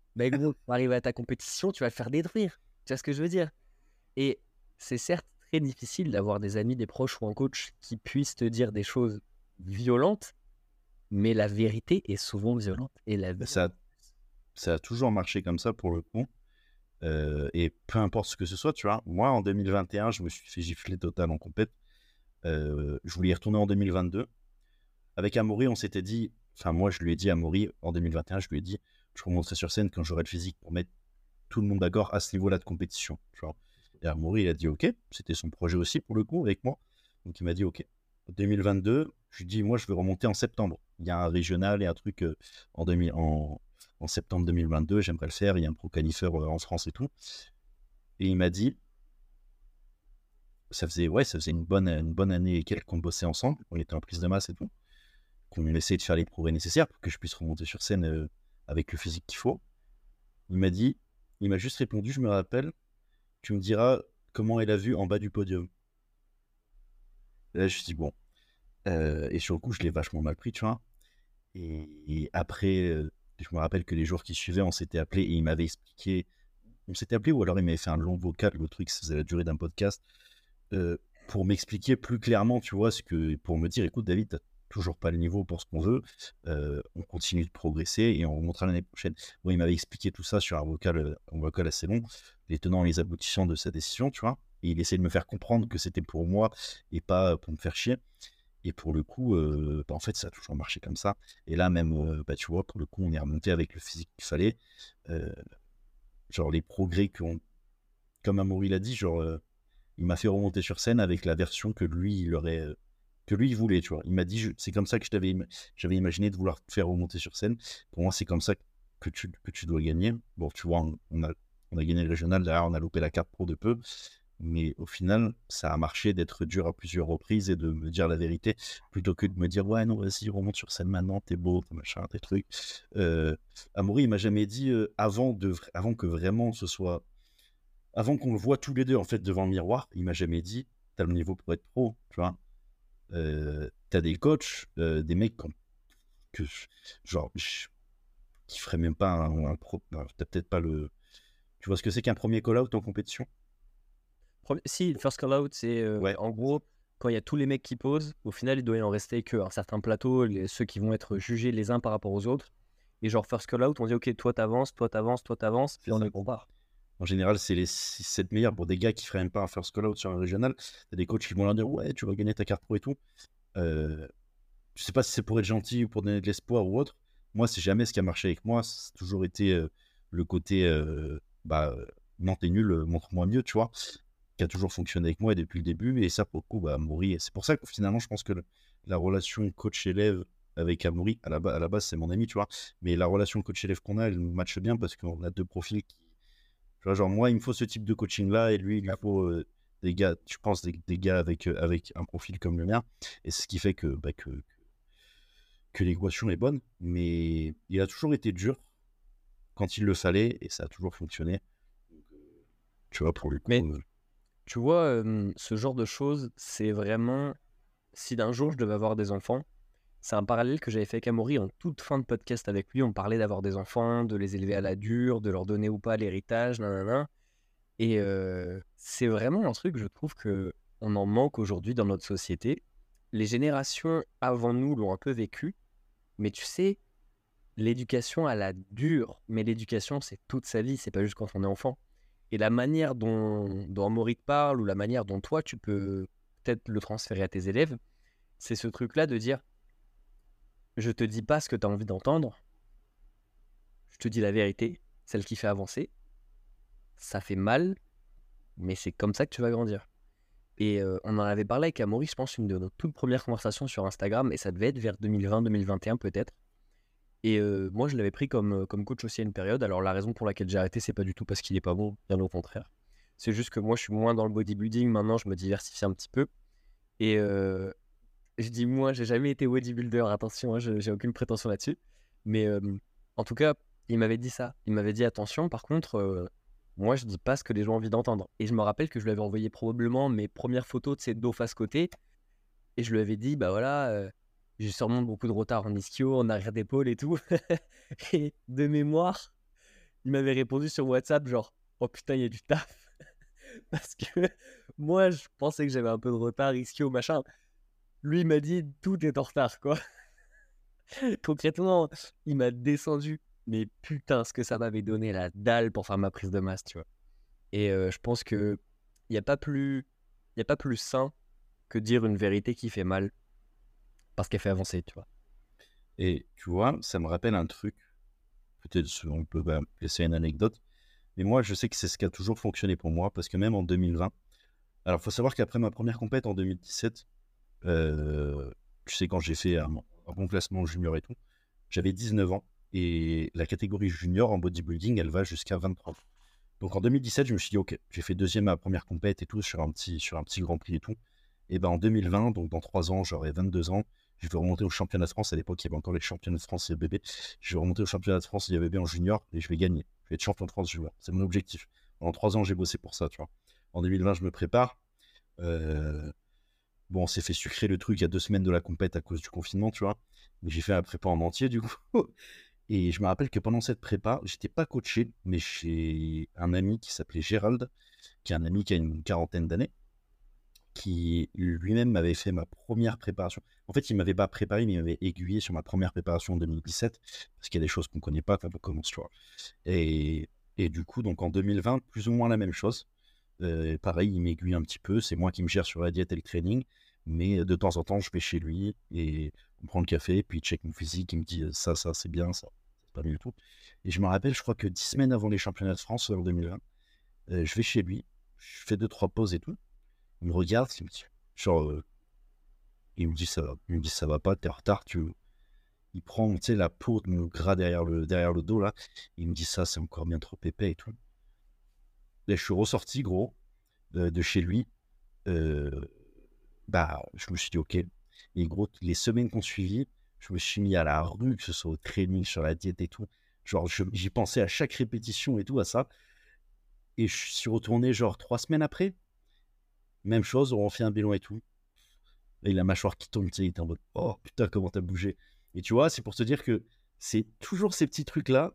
[SPEAKER 3] bah gros, pour arriver à ta compétition, tu vas le faire détruire. Tu vois ce que je veux dire? Et c'est certes très difficile d'avoir des amis, des proches ou un coach qui puissent te dire des choses violentes, mais la vérité est souvent violente. Et la
[SPEAKER 2] Bah,
[SPEAKER 3] vérité,
[SPEAKER 2] ça a toujours marché comme ça pour le coup. Et peu importe ce que ce soit, tu vois. Moi, en 2021, je me suis fait gifler total en compète. Je voulais y retourner en 2022. Avec Amaury, on s'était dit, enfin moi je lui ai dit à Amaury en 2021, je lui ai dit, je remonterai sur scène quand j'aurai le physique pour mettre tout le monde d'accord à ce niveau-là de compétition. Tu vois. Et Amaury, il a dit ok, c'était son projet aussi pour le coup avec moi. Donc il m'a dit ok. 2022, je lui dis moi je vais remonter en septembre. Il y a un régional et un truc en septembre 2022, j'aimerais le faire. Il y a un pro qualifieur en France et tout. Et il m'a dit, ça faisait une bonne année et quelques qu'on bossait ensemble. On était en prise de masse et tout. Qu'on essayait de faire les progrès nécessaires pour que je puisse remonter sur scène avec le physique qu'il faut. Il m'a juste répondu, je me rappelle, tu me diras comment elle a vu en bas du podium. Et là, je me suis dit, bon. Et sur le coup, je l'ai vachement mal pris, tu vois. Et après, je me rappelle que les jours qui suivaient, on s'était appelé et il m'avait expliqué. On s'était appelé ou alors il m'avait fait un long vocal, le truc, ça faisait la durée d'un podcast, pour m'expliquer plus clairement, tu vois, pour me dire, écoute, David, t'as toujours pas le niveau pour ce qu'on veut, on continue de progresser et on remontera l'année prochaine. Bon, il m'avait expliqué tout ça sur un vocal assez long, les tenants et les aboutissants de sa décision, tu vois, et il essayait de me faire comprendre que c'était pour moi et pas pour me faire chier. Et pour le coup, en fait, ça a toujours marché comme ça. Et là, même, tu vois, pour le coup, on est remonté avec le physique qu'il fallait. Genre, les progrès comme Amaury l'a dit, genre, il m'a fait remonter sur scène avec la version que lui, il voulait, tu vois. Il m'a dit, c'est comme ça que j'avais imaginé de vouloir te faire remonter sur scène. Pour moi, c'est comme ça que tu dois gagner. Bon, tu vois, on a gagné le régional, derrière, on a loupé la carte pro de peu. Mais au final, ça a marché d'être dur à plusieurs reprises et de me dire la vérité, plutôt que de me dire, ouais, non, vas-y, remonte sur scène maintenant, t'es beau, t'es machin, tes trucs. Amaury, il m'a jamais dit, avant que vraiment ce soit avant qu'on le voit tous les deux en fait devant le miroir, il m'a jamais dit t'as le niveau pour être pro, tu vois. T'as des coachs, des mecs qui feraient même pas un pro. T'as peut-être pas le. Tu vois ce que c'est qu'un premier call-out en compétition?
[SPEAKER 3] si, le first call out, c'est
[SPEAKER 2] Ouais.
[SPEAKER 3] en gros, quand il y a tous les mecs qui posent, au final, il doit y en rester qu'un certain plateau, ceux qui vont être jugés les uns par rapport aux autres. Et genre, first call out, on dit, ok, toi t'avances, toi t'avances, toi t'avances, puis
[SPEAKER 2] C'est
[SPEAKER 3] on
[SPEAKER 2] ça.
[SPEAKER 3] les compare.
[SPEAKER 2] En général, c'est les 6-7 meilleurs pour des gars qui feraient même pas un first call-out sur un régional. T'as des coachs qui vont leur dire ouais, tu vas gagner ta carte pro et tout. Je sais pas si c'est pour être gentil ou pour donner de l'espoir ou autre. Moi, c'est jamais ce qui a marché avec moi. C'est toujours été le côté non, t'es nul, montre-moi mieux, tu vois, qui a toujours fonctionné avec moi depuis le début. Et ça, pour le coup, Amaury, c'est pour ça que finalement, je pense que la relation coach-élève avec Amaury, à la base, c'est mon ami, tu vois. Mais la relation coach-élève qu'on a, elle nous matche bien parce qu'on a deux profils qui. Tu vois, genre, moi, il me faut ce type de coaching-là et lui, il lui faut des gars, je pense, des gars avec un profil comme le mien. Et c'est ce qui fait que l'équation est bonne. Mais il a toujours été dur quand il le fallait et ça a toujours fonctionné. Tu vois, pour le coup.
[SPEAKER 3] Mais tu vois, ce genre de choses, c'est vraiment, si d'un jour je devais avoir des enfants, c'est un parallèle que j'avais fait avec Amaury en toute fin de podcast avec lui. On parlait d'avoir des enfants, de les élever à la dure, de leur donner ou pas l'héritage, nanana. Et c'est vraiment un truc, je trouve que on en manque aujourd'hui dans notre société. Les générations avant nous l'ont un peu vécu, mais tu sais, l'éducation à la dure, mais l'éducation c'est toute sa vie, c'est pas juste quand on est enfant. Et la manière dont Amaury te parle, ou la manière dont toi tu peux peut-être le transférer à tes élèves, c'est ce truc-là de dire, je te dis pas ce que tu as envie d'entendre, je te dis la vérité, celle qui fait avancer, ça fait mal, mais c'est comme ça que tu vas grandir. Et on en avait parlé avec Amaury, je pense, une de nos toutes premières conversations sur Instagram, et ça devait être vers 2020-2021 peut-être. Et moi, je l'avais pris comme coach aussi à une période. Alors, la raison pour laquelle j'ai arrêté, c'est pas du tout parce qu'il est pas bon, bien au contraire. C'est juste que moi, je suis moins dans le bodybuilding. Maintenant, je me diversifie un petit peu. Et je dis moi, j'ai jamais été bodybuilder, attention, hein, j'ai aucune prétention là-dessus. Mais en tout cas, il m'avait dit ça. Il m'avait dit attention, par contre, moi, je dis pas ce que les gens ont envie d'entendre. Et je me rappelle que je lui avais envoyé probablement mes premières photos de ses dos face côté. Et je lui avais dit, bah voilà, j'ai sûrement beaucoup de retard en ischio, en arrière d'épaule et tout. Et de mémoire, il m'avait répondu sur WhatsApp, genre, oh putain, il y a du taf. Parce que moi, je pensais que j'avais un peu de retard, ischio, machin. Lui, il m'a dit, tout est en retard, quoi. Concrètement, il m'a descendu. Mais putain, ce que ça m'avait donné la dalle pour faire ma prise de masse, tu vois. Et je pense que il n'y a pas plus sain que dire une vérité qui fait mal parce qu'elle fait avancer, tu vois.
[SPEAKER 2] Et tu vois, ça me rappelle un truc. Peut-être on peut laisser une anecdote. Mais moi, je sais que c'est ce qui a toujours fonctionné pour moi parce que même en 2020, alors il faut savoir qu'après ma première compète en 2017, tu sais, quand j'ai fait un bon classement junior et tout, j'avais 19 ans et la catégorie junior en bodybuilding, elle va jusqu'à 23 ans. Donc en 2017, je me suis dit, ok, j'ai fait deuxième à la première compète et tout sur un petit Grand Prix et tout. Et ben en 2020, donc dans 3 ans, j'aurai 22 ans. Je vais remonter au championnat de France. À l'époque, il y avait encore les championnats de France et bébé. Je vais remonter au championnat de France et bébé en junior et je vais gagner. Je vais être champion de France junior. C'est mon objectif. Pendant 3 ans, j'ai bossé pour ça, tu vois. En 2020, je me prépare. Bon, on s'est fait sucrer le truc il y a 2 semaines de la compète à cause du confinement, tu vois. Mais j'ai fait la prépa en entier, du coup. Et je me rappelle que pendant cette prépa, j'étais pas coaché, mais j'ai un ami qui s'appelait Gérald, qui est un ami qui a une quarantaine d'années, qui lui-même m'avait fait ma première préparation. En fait, il m'avait pas préparé, mais il m'avait aiguillé sur ma première préparation en 2017, parce qu'il y a des choses qu'on connaît pas quand on commence, tu vois. Et du coup, donc en 2020, plus ou moins la même chose. Pareil, il m'aiguille un petit peu, c'est moi qui me gère sur la diète et le training, mais de temps en temps, je vais chez lui et on prend le café, puis il check mon physique, il me dit ça, c'est bien, ça, c'est pas bien du tout. Et je me rappelle, je crois que 10 semaines avant les championnats de France en 2020, je vais chez lui, je fais 2-3 pauses et tout. Il me regarde, il me dit, genre, il me dit ça va pas, t'es en retard, il prend, tu sais, la peau de mon gras derrière le dos, là, il me dit ça, c'est encore bien trop épais et tout. Là, je suis ressorti, gros, de chez lui, je me suis dit, ok. Et gros, les semaines qu'on suivit, je me suis mis à la rue, que ce soit au training, sur la diète et tout. Genre, j'y pensais à chaque répétition et tout, à ça. Et je suis retourné, genre, 3 semaines après. Même chose, on fait un bilan et tout. Et la mâchoire qui tombe, tu sais, il était en mode, oh putain, comment t'as bougé. Et tu vois, c'est pour te dire que c'est toujours ces petits trucs-là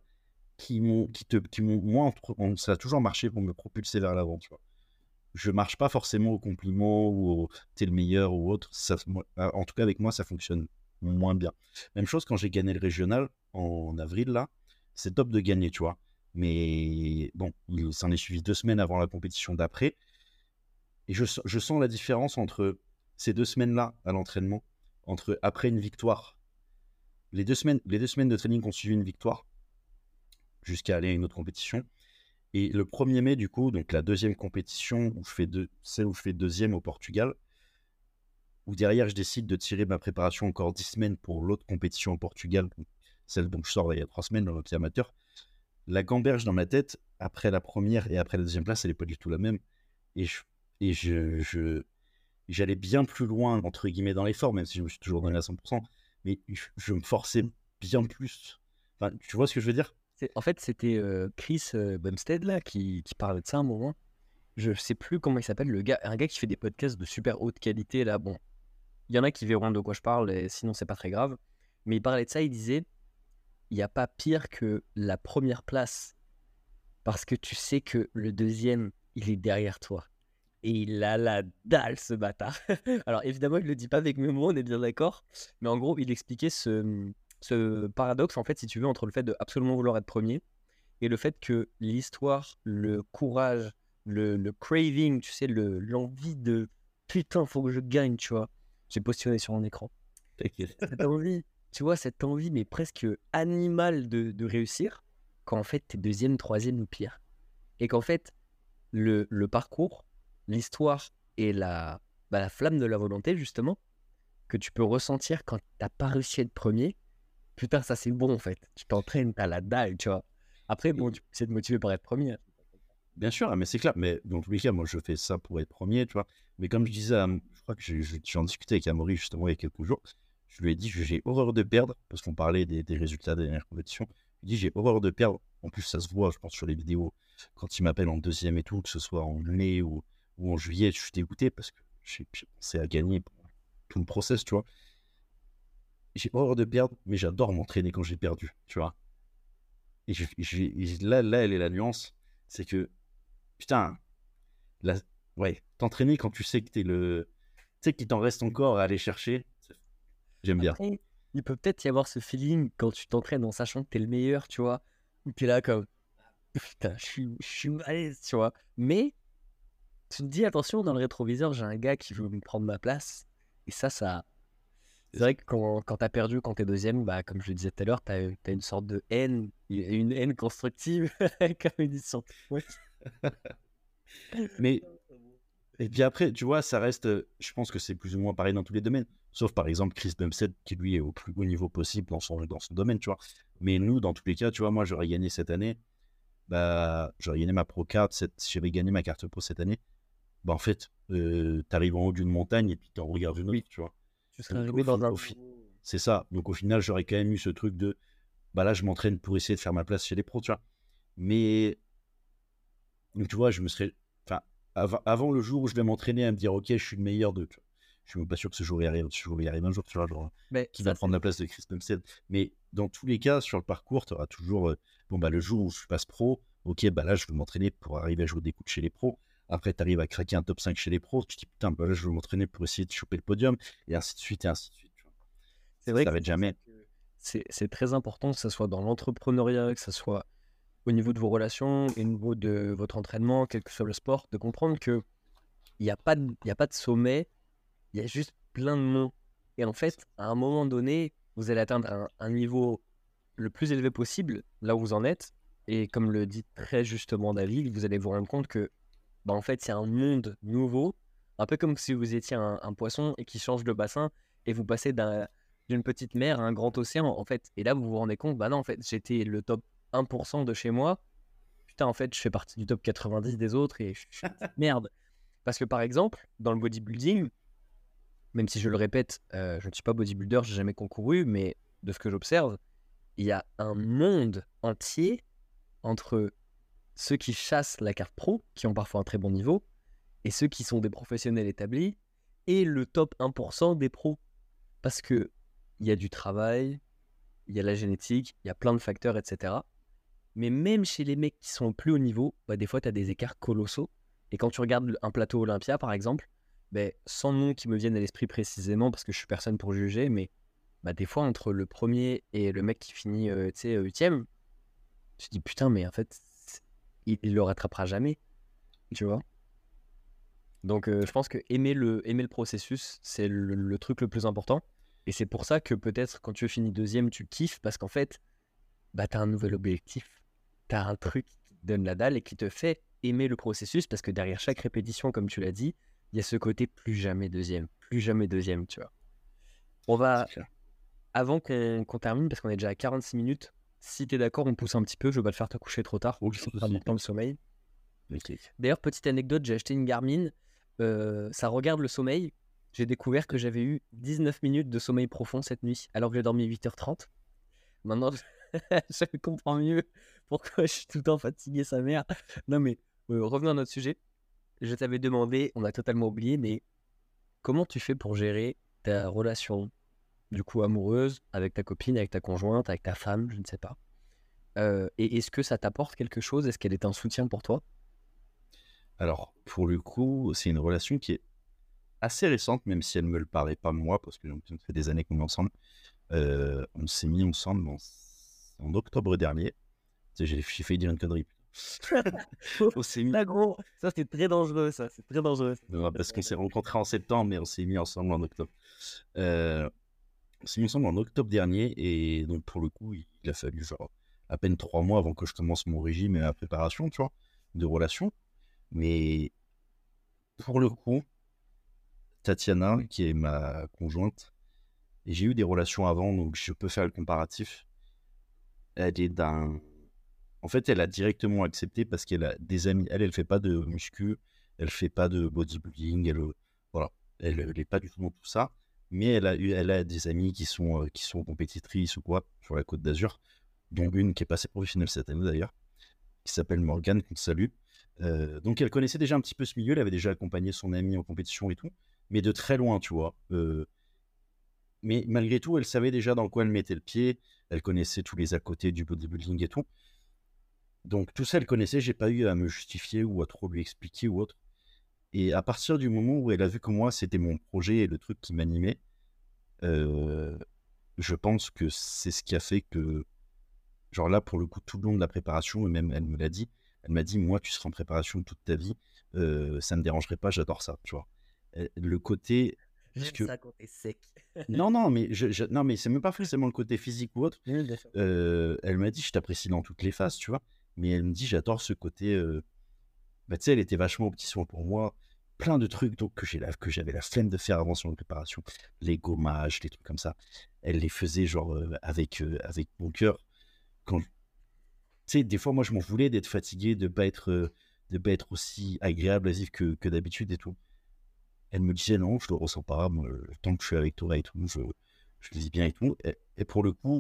[SPEAKER 2] moi, ça a toujours marché pour me propulser vers l'avant, tu vois. Je marche pas forcément au compliment ou au t'es le meilleur ou autre. En tout cas, avec moi, ça fonctionne moins bien. Même chose quand j'ai gagné le régional en avril, là. C'est top de gagner, tu vois. Mais bon, il s'en est suivi 2 semaines avant la compétition d'après. Et je sens la différence entre ces 2 semaines-là à l'entraînement, entre après une victoire. Les 2 semaines de training ont suivi une victoire jusqu'à aller à une autre compétition. Et le 1er mai, du coup, donc la deuxième compétition, celle où je fais deuxième au Portugal, où derrière, je décide de tirer ma préparation encore 10 semaines pour l'autre compétition au Portugal, celle dont je sors il y a 3 semaines dans le petit amateur. La gamberge dans ma tête, après la première et après la deuxième place, elle n'est pas du tout la même. Et j'allais bien plus loin, entre guillemets, dans l'effort, même si je me suis toujours donné à 100%, mais je me forçais bien plus. Enfin, tu vois ce que je veux dire?
[SPEAKER 3] En fait, c'était Chris Bumstead là, qui parlait de ça un moment. Je sais plus comment il s'appelle, le gars, un gars qui fait des podcasts de super haute qualité là. Bon, il y en a qui verront de quoi je parle, et sinon c'est pas très grave. Mais il parlait de ça, il disait, il n'y a pas pire que la première place, parce que tu sais que le deuxième, il est derrière toi. Et il a la dalle, ce bâtard. Alors évidemment, il le dit pas avec mes mots, on est bien d'accord. Mais en gros, il expliquait ce paradoxe, en fait, si tu veux, entre le fait de absolument vouloir être premier et le fait que l'histoire, le courage, le craving, tu sais, l'envie de putain, faut que je gagne, tu vois. J'ai positionné sur mon écran. Cette envie, tu vois, cette envie, mais presque animale de réussir, quand en fait, t'es deuxième, troisième ou pire. Et qu'en fait, le parcours, l'histoire et la flamme de la volonté, justement, que tu peux ressentir quand t'as pas réussi à être premier, putain, ça c'est bon en fait. Tu t'entraînes, t'as la dalle, tu vois. Après, bon, tu peux essayer de motiver par être premier.
[SPEAKER 2] Bien sûr, mais c'est clair. Mais dans tous les cas, moi, je fais ça pour être premier, tu vois. Mais comme je disais, je crois que j'en discutais avec Amaury justement il y a quelques jours. Je lui ai dit que j'ai horreur de perdre, parce qu'on parlait des résultats des dernières compétitions. Je lui ai dit, j'ai horreur de perdre. En plus, ça se voit, je pense, sur les vidéos, quand il m'appelle en deuxième et tout, que ce soit en mai ou en juillet, je suis dégoûté parce que j'ai pensé à gagner pendant tout le process, tu vois. J'ai horreur de perdre, mais j'adore m'entraîner quand j'ai perdu, tu vois. Et là, elle est la nuance. C'est que, putain, là, ouais, t'entraîner quand tu sais que tu sais qu'il t'en reste encore à aller chercher, j'aime bien.
[SPEAKER 3] Après, il peut peut-être y avoir ce feeling quand tu t'entraînes en sachant que t'es le meilleur, tu vois, où t'es là comme putain, je suis balèze, tu vois. Mais tu te dis attention, dans le rétroviseur, j'ai un gars qui veut me prendre ma place. Et ça, c'est vrai que quand t'as perdu, quand t'es deuxième, bah, comme je le disais tout à l'heure, t'as une sorte de haine, une haine constructive, comme ils disent sur Twitch.
[SPEAKER 2] Mais, et puis après, tu vois, ça reste, je pense que c'est plus ou moins pareil dans tous les domaines. Sauf par exemple Chris Bumstead, qui lui est au plus haut niveau possible dans son domaine, tu vois. Mais nous, dans tous les cas, tu vois, moi, j'aurais gagné cette année. Bah, j'aurais gagné ma pro card, j'aurais gagné ma carte pro cette année. Bah, en fait, t'arrives en haut d'une montagne et puis t'en regardes une autre,
[SPEAKER 3] Oui,
[SPEAKER 2] tu vois.
[SPEAKER 3] tu serais
[SPEAKER 2] Donc,
[SPEAKER 3] arrivé dans un.
[SPEAKER 2] c'est ça. Donc, au final, j'aurais quand même eu ce truc de, bah là, je m'entraîne pour essayer de faire ma place chez les pros, tu vois. Mais, donc, tu vois, je me serais, enfin, avant le jour où je vais m'entraîner à me dire, ok, je suis le meilleur d'eux, tu vois. Je suis même pas sûr que ce jour y arrive un jour, tu vois, genre,
[SPEAKER 3] Mais
[SPEAKER 2] qui va
[SPEAKER 3] ça,
[SPEAKER 2] prendre la place de Chris Bumstead. Mais dans tous les cas, sur le parcours, tu auras toujours, bon, bah, le jour où je passe pro, ok, bah là, je vais m'entraîner pour arriver à jouer des coups chez les pros. Après, tu arrives à craquer un top 5 chez les pros, tu te dis, putain, bah là, je vais m'entraîner pour essayer de choper le podium, et ainsi de suite, et ainsi de suite. Tu vois.
[SPEAKER 3] c'est
[SPEAKER 2] Ça
[SPEAKER 3] vrai que
[SPEAKER 2] s'arrête jamais.
[SPEAKER 3] c'est très important que ce soit dans l'entrepreneuriat, que ce soit au niveau de vos relations, au niveau de votre entraînement, quel que soit le sport, de comprendre que il n'y a pas de sommet, il y a juste plein de monts. Et en fait, à un moment donné, vous allez atteindre un niveau le plus élevé possible, là où vous en êtes. Et comme le dit très justement David, vous allez vous rendre compte que, bah, en fait, c'est un monde nouveau, un peu comme si vous étiez un poisson et qui change de bassin et vous passez d'une petite mer à un grand océan, en fait. Et là, vous vous rendez compte, bah non, en fait, j'étais le top 1% de chez moi. Putain, en fait, je fais partie du top 90 des autres et je suis une petite merde. Parce que par exemple, dans le bodybuilding, même si je le répète, je ne suis pas bodybuilder, j'ai jamais concouru, mais de ce que j'observe, il y a un monde entier entre ceux qui chassent la carte pro, qui ont parfois un très bon niveau, et ceux qui sont des professionnels établis, et le top 1% des pros. Parce que il y a du travail, il y a la génétique, il y a plein de facteurs, etc. Mais même chez les mecs qui sont au plus haut niveau, bah, des fois, tu as des écarts colossaux. Et quand tu regardes un plateau Olympia, par exemple, bah, sans nom qui me viennent à l'esprit précisément, parce que je suis personne pour juger, mais bah, des fois, entre le premier et le mec qui finit 8ème, tu te dis putain, mais en fait, il le rattrapera jamais, tu vois. Donc, je pense que aimer le processus, c'est le truc le plus important. Et c'est pour ça que peut-être quand tu finis deuxième, tu kiffes, parce qu'en fait, bah, tu as un nouvel objectif. Tu as un truc qui te donne la dalle et qui te fait aimer le processus, parce que derrière chaque répétition, comme tu l'as dit, il y a ce côté plus jamais deuxième, tu vois. On va, avant qu'on termine, parce qu'on est déjà à 46 minutes, si tu es d'accord, on pousse un petit peu, je vais pas te faire te coucher trop tard,
[SPEAKER 2] Ok,
[SPEAKER 3] c'est important le sommeil.
[SPEAKER 2] ok.
[SPEAKER 3] D'ailleurs, petite anecdote, j'ai acheté une Garmin, ça regarde le sommeil. J'ai découvert que j'avais eu 19 minutes de sommeil profond cette nuit, alors que j'ai dormi 8h30. Maintenant, je comprends mieux pourquoi je suis tout le temps fatigué, sa mère. Non, mais revenons à notre sujet. Je t'avais demandé, on a totalement oublié, mais comment tu fais pour gérer ta relation, du coup, amoureuse, avec ta copine, avec ta conjointe, avec ta femme, je ne sais pas. Et est-ce que ça t'apporte quelque chose? Est-ce qu'elle est un soutien pour toi?
[SPEAKER 2] Alors, pour le coup, c'est une relation qui est assez récente, même si elle ne me le paraît pas moi, parce que ça fait des années qu'on est ensemble. On s'est mis ensemble en octobre dernier. Tu sais, j'ai failli dire une connerie. On s'est mis...
[SPEAKER 3] Là, gros, ça c'est très dangereux, ça, c'est très dangereux.
[SPEAKER 2] Non, parce qu'on s'est rencontrés en septembre, mais on s'est mis ensemble en octobre. On s'est mis ensemble en octobre dernier, et donc pour le coup, il a fallu genre à peine 3 mois avant que je commence mon régime et ma préparation, tu vois, de relation. Mais pour le coup, Tatiana, qui est ma conjointe, et j'ai eu des relations avant, donc je peux faire le comparatif. Elle est d'un... En fait, elle a directement accepté parce qu'elle a des amis. Elle fait pas de muscu, elle fait pas de bodybuilding, voilà. Elle n'est pas du tout dans tout ça. Mais elle a des amis qui sont compétitrices ou quoi, sur la Côte d'Azur, dont une qui est passée professionnelle cette année d'ailleurs, qui s'appelle Morgane, qu'on salue. Donc elle connaissait déjà un petit peu ce milieu, elle avait déjà accompagné son amie en compétition et tout, mais de très loin, tu vois. Mais malgré tout, elle savait déjà dans quoi elle mettait le pied, elle connaissait tous les à côté du bodybuilding et tout. Donc tout ça, elle connaissait, j'ai pas eu à me justifier ou à trop lui expliquer ou autre. Et à partir du moment où elle a vu que moi, c'était mon projet et le truc qui m'animait, euh, je pense que c'est ce qui a fait que, genre là, pour le coup, tout le long de la préparation, et même elle me l'a dit, elle m'a dit, moi, tu seras en préparation toute ta vie, ça me dérangerait pas, j'adore ça, tu vois. Le côté, parce
[SPEAKER 3] J'aime
[SPEAKER 2] que,
[SPEAKER 3] ça quand t'es sec.
[SPEAKER 2] non, mais, non, mais c'est même pas forcément le côté physique ou autre.
[SPEAKER 3] Oui, bien sûr.
[SPEAKER 2] Elle m'a dit, je t'apprécie dans toutes les phases, tu vois. Mais elle me dit, j'adore ce côté, bah, tu sais, elle était vachement opticien pour moi. Plein de trucs donc, que j'avais la flemme de faire avant sur une préparation. Les gommages, les trucs comme ça. Elle les faisait genre avec mon cœur. Quand, tu sais, des fois, moi, je m'en voulais d'être fatigué, de pas être aussi agréable, asif que d'habitude et tout. Elle me disait non, je le ressens pas. Moi, tant que je suis avec toi et tout, je le vis bien et tout. Et pour le coup,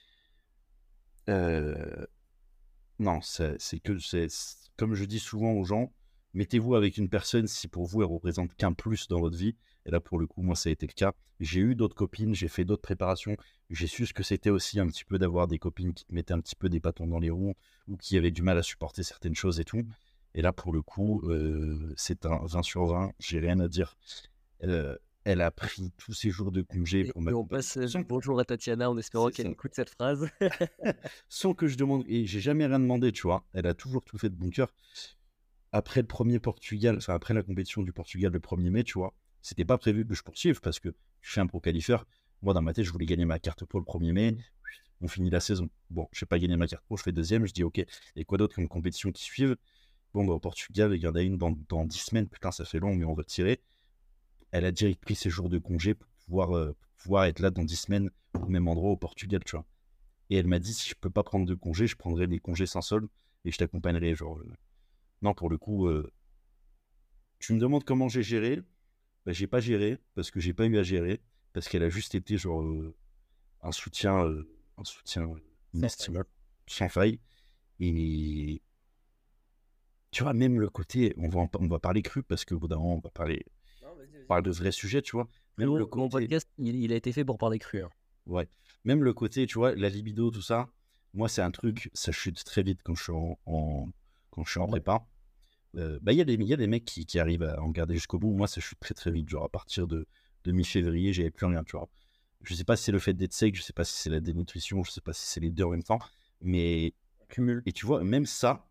[SPEAKER 2] euh, non, comme je dis souvent aux gens, mettez-vous avec une personne si pour vous elle représente qu'un plus dans votre vie. Et là, pour le coup, moi, ça a été le cas. J'ai eu d'autres copines, j'ai fait d'autres préparations. J'ai su ce que c'était aussi un petit peu d'avoir des copines qui te mettaient un petit peu des bâtons dans les roues ou qui avaient du mal à supporter certaines choses et tout. Et là, pour le coup, c'est un 20 sur 20. J'ai rien à dire. Elle a pris tous ses jours de congé pour
[SPEAKER 3] Et on
[SPEAKER 2] m'accompagner.
[SPEAKER 3] passe bonjour à Tatiana en espérant
[SPEAKER 2] C'est
[SPEAKER 3] qu'elle
[SPEAKER 2] ça.
[SPEAKER 3] écoute cette phrase.
[SPEAKER 2] Sans que je demande, et j'ai jamais rien demandé, tu vois. Elle a toujours tout fait de bon cœur. Après le premier Portugal, enfin après la compétition du Portugal le 1er mai, tu vois, c'était pas prévu que je poursuive parce que je fais un pro qualifieur. Moi, dans ma tête, je voulais gagner ma carte pro le 1er mai. On finit la saison. Bon, je n'ai pas gagné ma carte pro, je fais deuxième. Je dis, ok, et quoi d'autre comme compétition qui suivent? Bon, bah, au Portugal, il y en a une dans 10 semaines. Putain, ça fait long, mais on va tirer. Elle a direct pris ses jours de congé pour pouvoir être là dans 10 semaines au même endroit au Portugal, tu vois. Et elle m'a dit, si je peux pas prendre de congé, je prendrai des congés sans solde et je t'accompagnerai. Genre, non, pour le coup, tu me demandes comment j'ai géré. Bah, j'ai pas géré parce que j'ai pas eu à gérer parce qu'elle a juste été genre un soutien, un soutien inestimable, sans faille. Et tu vois, même le côté, on va parler cru parce qu'au bout d'un moment, on va parler, parler de vrais sujets, tu vois. Même le
[SPEAKER 3] Mon
[SPEAKER 2] côté,
[SPEAKER 3] podcast, il a été fait pour parler cru. Hein.
[SPEAKER 2] ouais, même le côté, tu vois, la libido, tout ça. Moi, c'est un truc, ça chute très vite quand je suis quand je suis en
[SPEAKER 3] Ouais.
[SPEAKER 2] prépa. Bah, il y a des mecs qui arrivent à en garder jusqu'au bout. Moi, ça chute très très vite. Genre, à partir de mi-février, j'avais plus rien, tu vois. Je sais pas si c'est le fait d'être sec, je sais pas si c'est la dénutrition, je sais pas si c'est les deux en même temps. Mais,
[SPEAKER 3] Cumul.
[SPEAKER 2] et tu vois, même ça,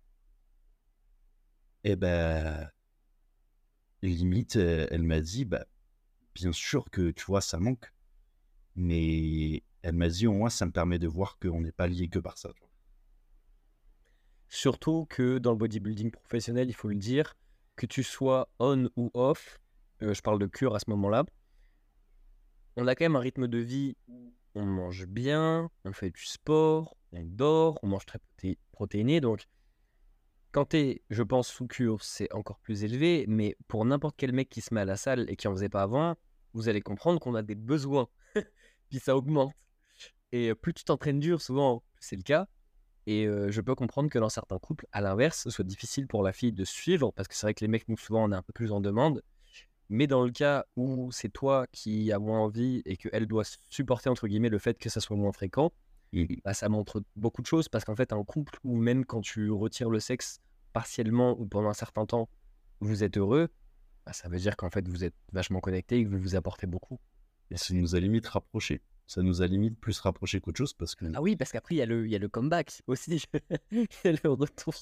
[SPEAKER 2] eh ben, limite, elle m'a dit, bah, bien sûr que, tu vois, ça manque. Mais elle m'a dit, au moins, ça me permet de voir qu'on n'est pas lié que par ça, tu vois.
[SPEAKER 3] Surtout que dans le bodybuilding professionnel, il faut le dire, que tu sois on ou off, je parle de cure à ce moment-là, on a quand même un rythme de vie où on mange bien, on fait du sport, on dort, on mange très protéiné. Donc, quand tu es, je pense, sous cure, c'est encore plus élevé. Mais pour n'importe quel mec qui se met à la salle et qui en faisait pas avant, vous allez comprendre qu'on a des besoins. Puis ça augmente. Et plus tu t'entraînes dur, souvent, plus c'est le cas. Et je peux comprendre que dans certains couples, à l'inverse, ce soit difficile pour la fille de suivre, parce que c'est vrai que les mecs, nous, souvent, on est un peu plus en demande. Mais dans le cas où c'est toi qui as moins envie et qu'elle doit supporter, entre guillemets, le fait que ça soit moins fréquent, bah, ça montre beaucoup de choses, parce qu'en fait, un couple où même quand tu retires le sexe partiellement ou pendant un certain temps, vous êtes heureux, bah, ça veut dire qu'en fait, vous êtes vachement connectés et que vous vous apportez beaucoup.
[SPEAKER 2] Et ça nous a limite rapprochés. Ça nous a limite plus rapprochés qu'autre chose parce que,
[SPEAKER 3] Ah oui, parce qu'après, il y a le comeback aussi. Il y a le retour.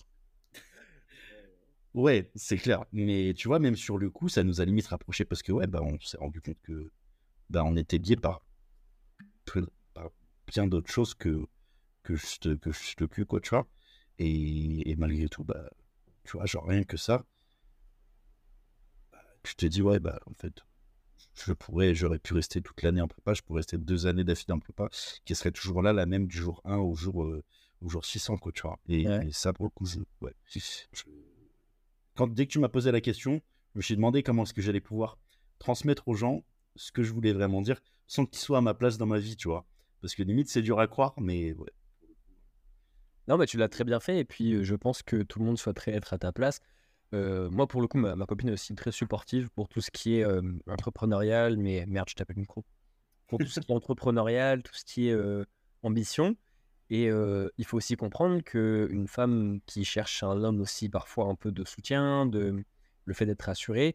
[SPEAKER 2] ouais, c'est clair. Mais tu vois, même sur le coup, ça nous a limite rapprochés parce que, ouais, bah, on s'est rendu compte que, bah, on était liés par bien d'autres choses que juste le cul, quoi, tu vois. Et malgré tout, bah, tu vois, genre rien que ça, je te dis, ouais, bah, en fait, j'aurais pu rester toute l'année en prépa, je pourrais rester 2 années d'affilée en prépa, qui serait toujours là, la même du jour 1 au jour 600, quoi, tu vois.
[SPEAKER 3] Ouais.
[SPEAKER 2] Et ça, pour le coup, ouais. Dès que tu m'as posé la question, je me suis demandé comment est-ce que j'allais pouvoir transmettre aux gens ce que je voulais vraiment dire sans qu'ils soient à ma place dans ma vie, tu vois. Parce que limite, c'est dur à croire, mais ouais.
[SPEAKER 3] Non, mais tu l'as très bien fait. Et puis, je pense que tout le monde souhaiterait être à ta place. Moi, pour le coup, ma copine est aussi très supportive pour tout ce qui est entrepreneurial. Mais merde, je t'appelle le micro. Pour tout ce qui est entrepreneurial, tout ce qui est ambition. Et il faut aussi comprendre qu'une femme qui cherche un homme aussi parfois un peu de soutien, le fait d'être rassurée,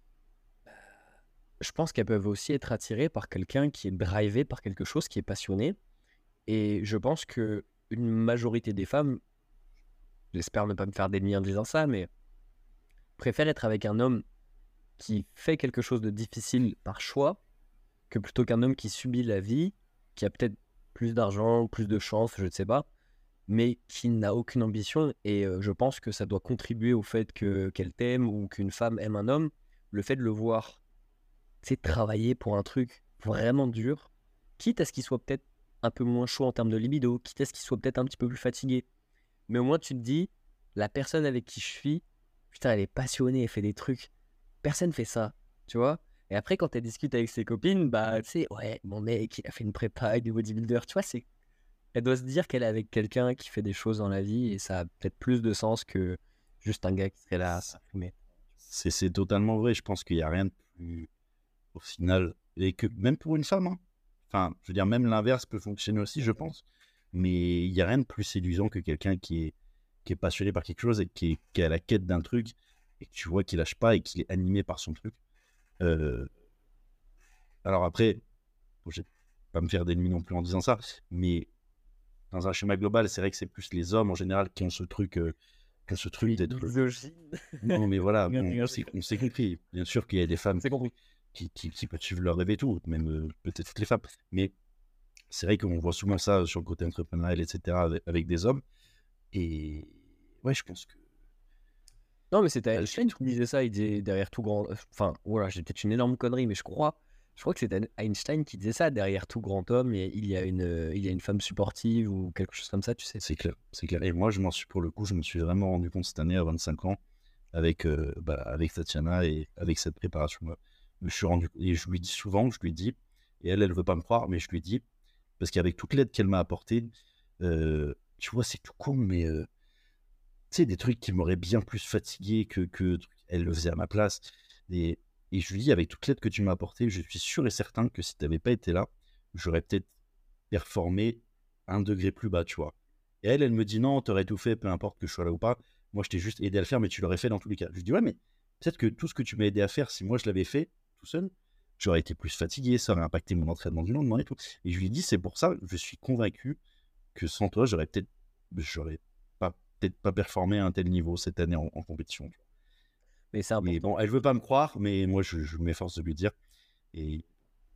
[SPEAKER 3] je pense qu'elles peuvent aussi être attirées par quelqu'un qui est drivé par quelque chose, qui est passionné. Et je pense que une majorité des femmes, j'espère ne pas me faire d'ennemis en disant ça, mais préfèrent être avec un homme qui fait quelque chose de difficile par choix, que plutôt qu'un homme qui subit la vie, qui a peut-être plus d'argent, plus de chance, je ne sais pas, mais qui n'a aucune ambition. Et je pense que ça doit contribuer au fait qu'elle t'aime ou qu'une femme aime un homme. Le fait de le voir, tu sais, travailler pour un truc vraiment dur, quitte à ce qu'il soit peut-être un peu moins chaud en termes de libido, quitte à ce qu'il soit peut-être un petit peu plus fatigué. Mais au moins, tu te dis, la personne avec qui je suis, putain, elle est passionnée, elle fait des trucs. Personne fait ça, tu vois. Et après, quand elle discute avec ses copines, bah, tu sais, ouais, mon mec, il a fait une prépa avec des bodybuilders, tu vois, elle doit se dire qu'elle est avec quelqu'un qui fait des choses dans la vie et ça a peut-être plus de sens que juste un gars qui serait là à fumer.
[SPEAKER 2] C'est totalement vrai. Je pense qu'il n'y a rien de plus, au final, et que même pour une femme, hein. Enfin, je veux dire, même l'inverse peut fonctionner aussi, je pense. Mais il n'y a rien de plus séduisant que quelqu'un qui est passionné par quelque chose et qui est à la quête d'un truc et que tu vois qu'il lâche pas et qu'il est animé par son truc. Euh, Alors après, je vais pas me faire d'ennemis non plus en disant ça, mais dans un schéma global, c'est vrai que c'est plus les hommes en général qui ont ce truc d'être. Non, mais voilà, on s'est compris. Bien sûr qu'il y a des femmes
[SPEAKER 3] C'est compris.
[SPEAKER 2] qui peuvent suivre leur rêve et tout, même peut-être toutes les femmes. Mais c'est vrai qu'on voit souvent ça sur le côté entrepreneurial, etc., avec des hommes. Et ouais, je pense que.
[SPEAKER 3] Non, mais c'était Einstein qui disait ça, il disait derrière tout grand... Enfin, voilà, j'ai peut-être une énorme connerie, mais je crois que c'était Einstein qui disait ça, derrière tout grand homme, et il y a une femme supportive ou quelque chose comme ça, tu sais.
[SPEAKER 2] C'est clair, c'est clair. Et moi, pour le coup, je me suis vraiment rendu compte cette année à 25 ans avec Tatiana et avec cette préparation-là. Je me suis rendu et je lui dis souvent, et elle veut pas me croire, mais je lui dis, parce qu'avec toute l'aide qu'elle m'a apportée, tu vois, c'est tout con, mais tu sais, des trucs qui m'auraient bien plus fatigué que elle le faisait à ma place. Et je lui dis, avec toute l'aide que tu m'as apportée, je suis sûr et certain que si tu n'avais pas été là, j'aurais peut-être performé un degré plus bas, tu vois. Et elle me dit, non, tu aurais tout fait, peu importe que je sois là ou pas. Moi, je t'ai juste aidé à le faire, mais tu l'aurais fait dans tous les cas. Je lui dis, ouais, mais peut-être que tout ce que tu m'as aidé à faire, si moi je l'avais fait tout seul, j'aurais été plus fatigué, ça aurait impacté mon entraînement du lendemain et tout. Et je lui dis, c'est pour ça, je suis convaincu que sans toi, j'aurais peut-être pas performé à un tel niveau cette année en compétition.
[SPEAKER 3] Mais c'est important.
[SPEAKER 2] Mais bon, elle veut pas me croire, mais moi, je m'efforce de lui dire. Et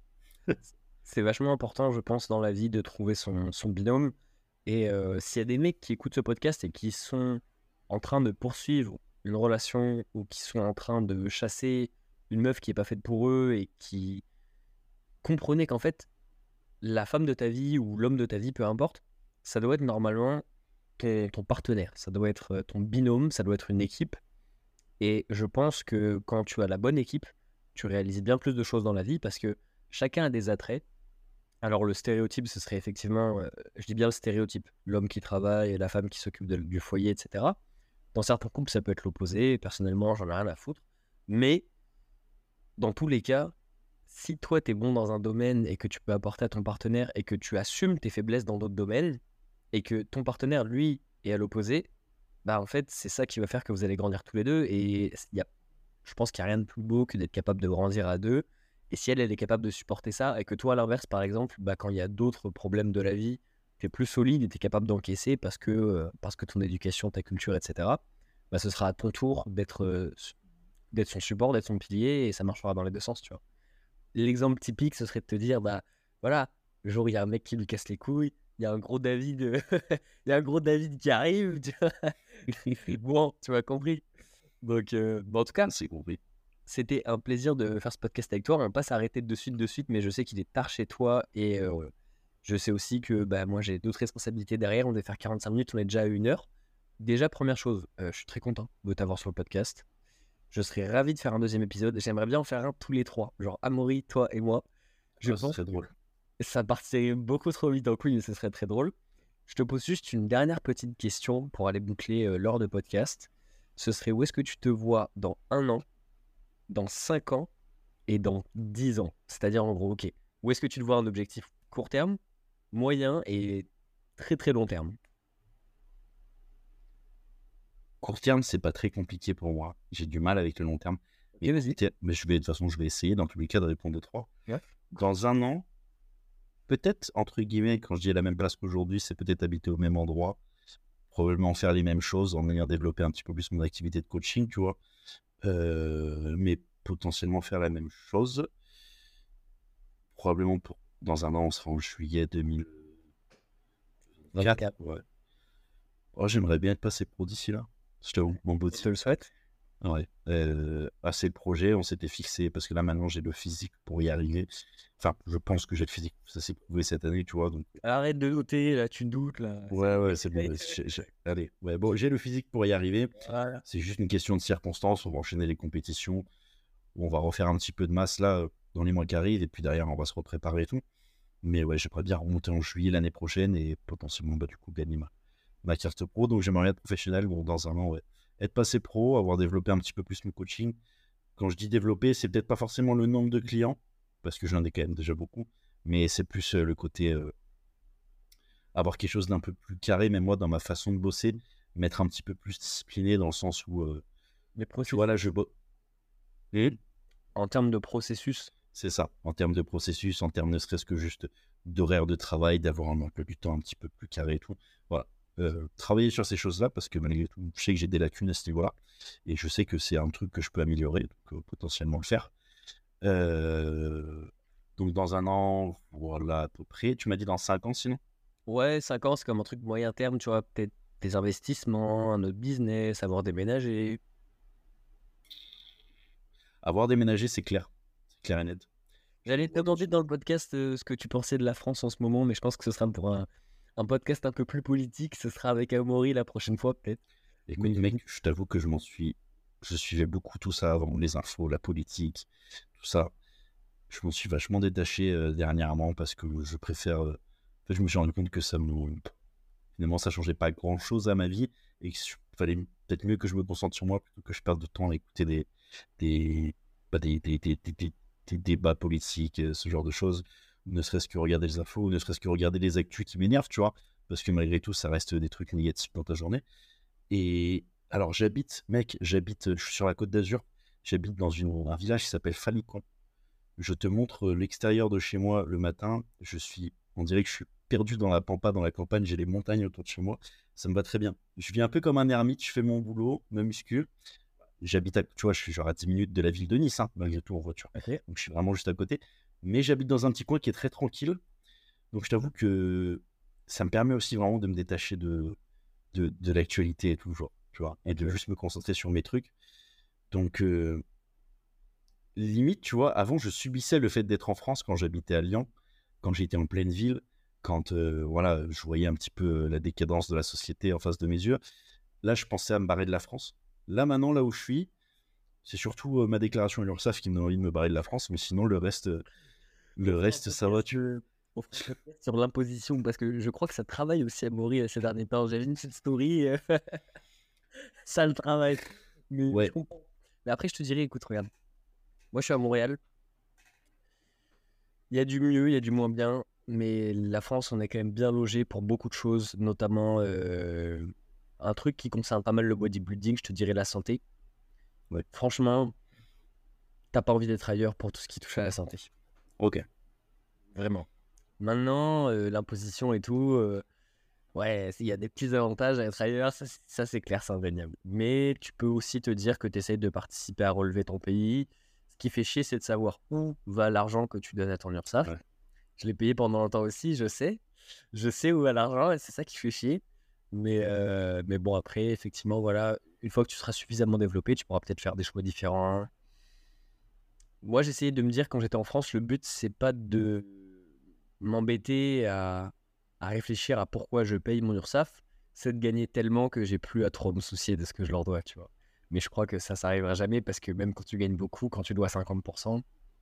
[SPEAKER 3] C'est vachement important, je pense, dans la vie de trouver son binôme. Et s'il y a des mecs qui écoutent ce podcast et qui sont en train de poursuivre une relation ou qui sont en train de chasser une meuf qui n'est pas faite pour eux et qui comprenez qu'en fait, la femme de ta vie ou l'homme de ta vie, peu importe, ça doit être normalement ton partenaire, ça doit être ton binôme, ça doit être une équipe. Et je pense que quand tu as la bonne équipe, tu réalises bien plus de choses dans la vie parce que chacun a des attraits. Alors le stéréotype, ce serait effectivement, je dis bien le stéréotype, l'homme qui travaille et la femme qui s'occupe du foyer, etc. Dans certains couples, ça peut être l'opposé. Personnellement, j'en ai rien à foutre. Mais dans tous les cas, si toi, tu es bon dans un domaine et que tu peux apporter à ton partenaire et que tu assumes tes faiblesses dans d'autres domaines et que ton partenaire, lui, est à l'opposé, bah en fait, c'est ça qui va faire que vous allez grandir tous les deux. Et je pense qu'il n'y a rien de plus beau que d'être capable de grandir à deux. Et si elle est capable de supporter ça et que toi, à l'inverse, par exemple, bah, quand il y a d'autres problèmes de la vie, tu es plus solide et tu es capable d'encaisser parce que ton éducation, ta culture, etc., bah, ce sera à ton tour d'être son support, d'être son pilier et ça marchera dans les deux sens, tu vois. L'exemple typique, ce serait de te dire, bah voilà, le jour où il y a un mec qui lui casse les couilles, il y a un gros David, il y a un gros David qui arrive, tu vois. Bon, tu m'as compris. Donc, en tout cas,
[SPEAKER 2] c'est compris.
[SPEAKER 3] c'était un plaisir de faire ce podcast avec toi. On va pas s'arrêter de suite, mais je sais qu'il est tard chez toi et je sais aussi que bah, moi j'ai d'autres responsabilités derrière. On devait faire 45 minutes, on est déjà à 1 heure. Déjà, première chose, je suis très content de t'avoir sur le podcast. Je serais ravi de faire un deuxième épisode. J'aimerais bien en faire un tous les trois. Genre Amaury, toi et moi. Je pense
[SPEAKER 2] c'est drôle.
[SPEAKER 3] ça partirait beaucoup trop vite en couille, mais ce serait très drôle. Je te pose juste une dernière petite question pour aller boucler l'heure de podcast. Ce serait où est-ce que tu te vois dans 1 an, dans 5 ans et dans 10 ans? C'est-à-dire en gros, ok, où est-ce que tu te vois un objectif court terme, moyen et très très long terme?
[SPEAKER 2] Court terme, c'est pas très compliqué pour moi. J'ai du mal avec le long terme.
[SPEAKER 3] Ok, vas-y.
[SPEAKER 2] Mais de toute façon, je vais essayer dans tous les cas de répondre aux trois.
[SPEAKER 3] Ouais.
[SPEAKER 2] Dans un an, peut-être, entre guillemets, quand je dis à la même place qu'aujourd'hui, c'est peut-être habiter au même endroit, probablement faire les mêmes choses, en ayant développé un petit peu plus mon activité de coaching, tu vois. Mais potentiellement faire la même chose. Probablement dans un an, on sera en juillet 2024. Ouais. Oh, j'aimerais bien être passé pro d'ici là. Je t'avoue, mon beau.
[SPEAKER 3] Je te le souhaite.
[SPEAKER 2] Ouais. C'est le projet, on s'était fixé, parce que là maintenant j'ai le physique pour y arriver. Enfin, je pense que j'ai le physique, ça s'est prouvé cette année, tu vois. Donc...
[SPEAKER 3] Arrête de douter, là, tu doutes, là.
[SPEAKER 2] Ouais, c'est bon. Allez, ouais, bon, j'ai le physique pour y arriver.
[SPEAKER 3] Voilà.
[SPEAKER 2] C'est juste une question de circonstances. On va enchaîner les compétitions. On va refaire un petit peu de masse là, dans les mois qui arrivent, et puis derrière, on va se repréparer et tout. Mais ouais, j'aimerais bien remonter en juillet l'année prochaine et potentiellement, du coup, gagner ma carte pro. Donc j'aimerais être professionnel dans un an, ouais. Être passé pro, avoir développé un petit peu plus mon coaching. Quand je dis développer, c'est peut-être pas forcément le nombre de clients, parce que j'en ai quand même déjà beaucoup, mais c'est plus le côté avoir quelque chose d'un peu plus carré, même moi, dans ma façon de bosser, m'être un petit peu plus discipliné dans le sens où, tu vois, là, je bosse.
[SPEAKER 3] En termes de processus.
[SPEAKER 2] C'est ça, en termes de processus, en termes ne serait-ce que juste d'horaire de travail, d'avoir un emploi du temps un petit peu plus carré et tout. Voilà. Travailler sur ces choses-là, parce que malgré tout, je sais que j'ai des lacunes à ce niveau-là, et je sais que c'est un truc que je peux améliorer, donc potentiellement le faire. Donc dans un an, voilà à peu près. Tu m'as dit dans 5 ans sinon?
[SPEAKER 3] Ouais, 5 ans, c'est comme un truc moyen terme, tu vois, peut-être des investissements, un autre business, avoir déménagé.
[SPEAKER 2] Avoir déménagé, c'est clair et net.
[SPEAKER 3] J'allais te demander dans le podcast ce que tu pensais de la France en ce moment, mais je pense que ce sera pour un podcast un peu plus politique. Ce sera avec Amaury la prochaine fois, peut-être.
[SPEAKER 2] Écoute, mec, je t'avoue que je suivais beaucoup tout ça avant, les infos, la politique, tout ça. Je m'en suis vachement détaché dernièrement parce que je préfère. En fait, je me suis rendu compte que finalement, ça changeait pas grand-chose à ma vie et qu'il fallait peut-être mieux que je me concentre sur moi plutôt que je perde de temps à écouter des débats politiques, ce genre de choses. Ne serait-ce que regarder les infos, ne serait-ce que regarder les actus qui m'énervent, tu vois, parce que malgré tout, ça reste des trucs négatifs dans ta journée. Et alors, je suis sur la Côte d'Azur, j'habite dans un village qui s'appelle Falicon. Je te montre l'extérieur de chez moi le matin. On dirait que je suis perdu dans la pampa, dans la campagne. J'ai les montagnes autour de chez moi. Ça me va très bien. Je vis un peu comme un ermite. Je fais mon boulot, me muscule. Tu vois, je suis genre à 10 minutes de la ville de Nice, malgré tout en voiture.
[SPEAKER 3] Okay.
[SPEAKER 2] Donc je suis vraiment juste à côté. Mais j'habite dans un petit coin qui est très tranquille. Donc je t'avoue que ça me permet aussi vraiment de me détacher de l'actualité et tout, genre, tu vois, et de juste me concentrer sur mes trucs. Donc limite, tu vois, avant, je subissais le fait d'être en France quand j'habitais à Lyon, quand j'étais en pleine ville, quand voilà, je voyais un petit peu la décadence de la société en face de mes yeux. Là, je pensais à me barrer de la France. Là, maintenant, là où je suis, c'est surtout ma déclaration à l'URSSAF qui me donne envie de me barrer de la France, mais sinon, le reste, ça va.
[SPEAKER 3] Sur l'imposition, parce que je crois que ça travaille aussi à mourir ces derniers temps. J'ai vu une petite story, ça le travaille. Mais
[SPEAKER 2] ouais.
[SPEAKER 3] je comprends. Mais après, je te dirais, écoute, regarde. Moi, je suis à Montréal. Il y a du mieux, il y a du moins bien. Mais la France, on est quand même bien logé pour beaucoup de choses, notamment un truc qui concerne pas mal le bodybuilding, je te dirais la santé.
[SPEAKER 2] Ouais.
[SPEAKER 3] Franchement, t'as pas envie d'être ailleurs pour tout ce qui touche à la santé.
[SPEAKER 2] Ok.
[SPEAKER 3] Vraiment. Maintenant, l'imposition et tout, ouais, il y a des petits avantages à être ailleurs, ça c'est clair, c'est indéniable. Mais tu peux aussi te dire que tu essayes de participer à relever ton pays. Ce qui fait chier, c'est de savoir où va l'argent que tu donnes à ton URSSAF. Ouais. Je l'ai payé pendant longtemps aussi, je sais. Je sais où va l'argent et c'est ça qui fait chier. Mais bon, après, effectivement, voilà, une fois que tu seras suffisamment développé, tu pourras peut-être faire des choix différents. Moi, j'essayais de me dire, quand j'étais en France, le but, c'est pas de m'embêter à réfléchir à pourquoi je paye mon URSSAF, c'est de gagner tellement que j'ai plus à trop me soucier de ce que je leur dois, tu vois. Mais je crois que ça n'arrivera jamais parce que même quand tu gagnes beaucoup, quand tu dois 50%...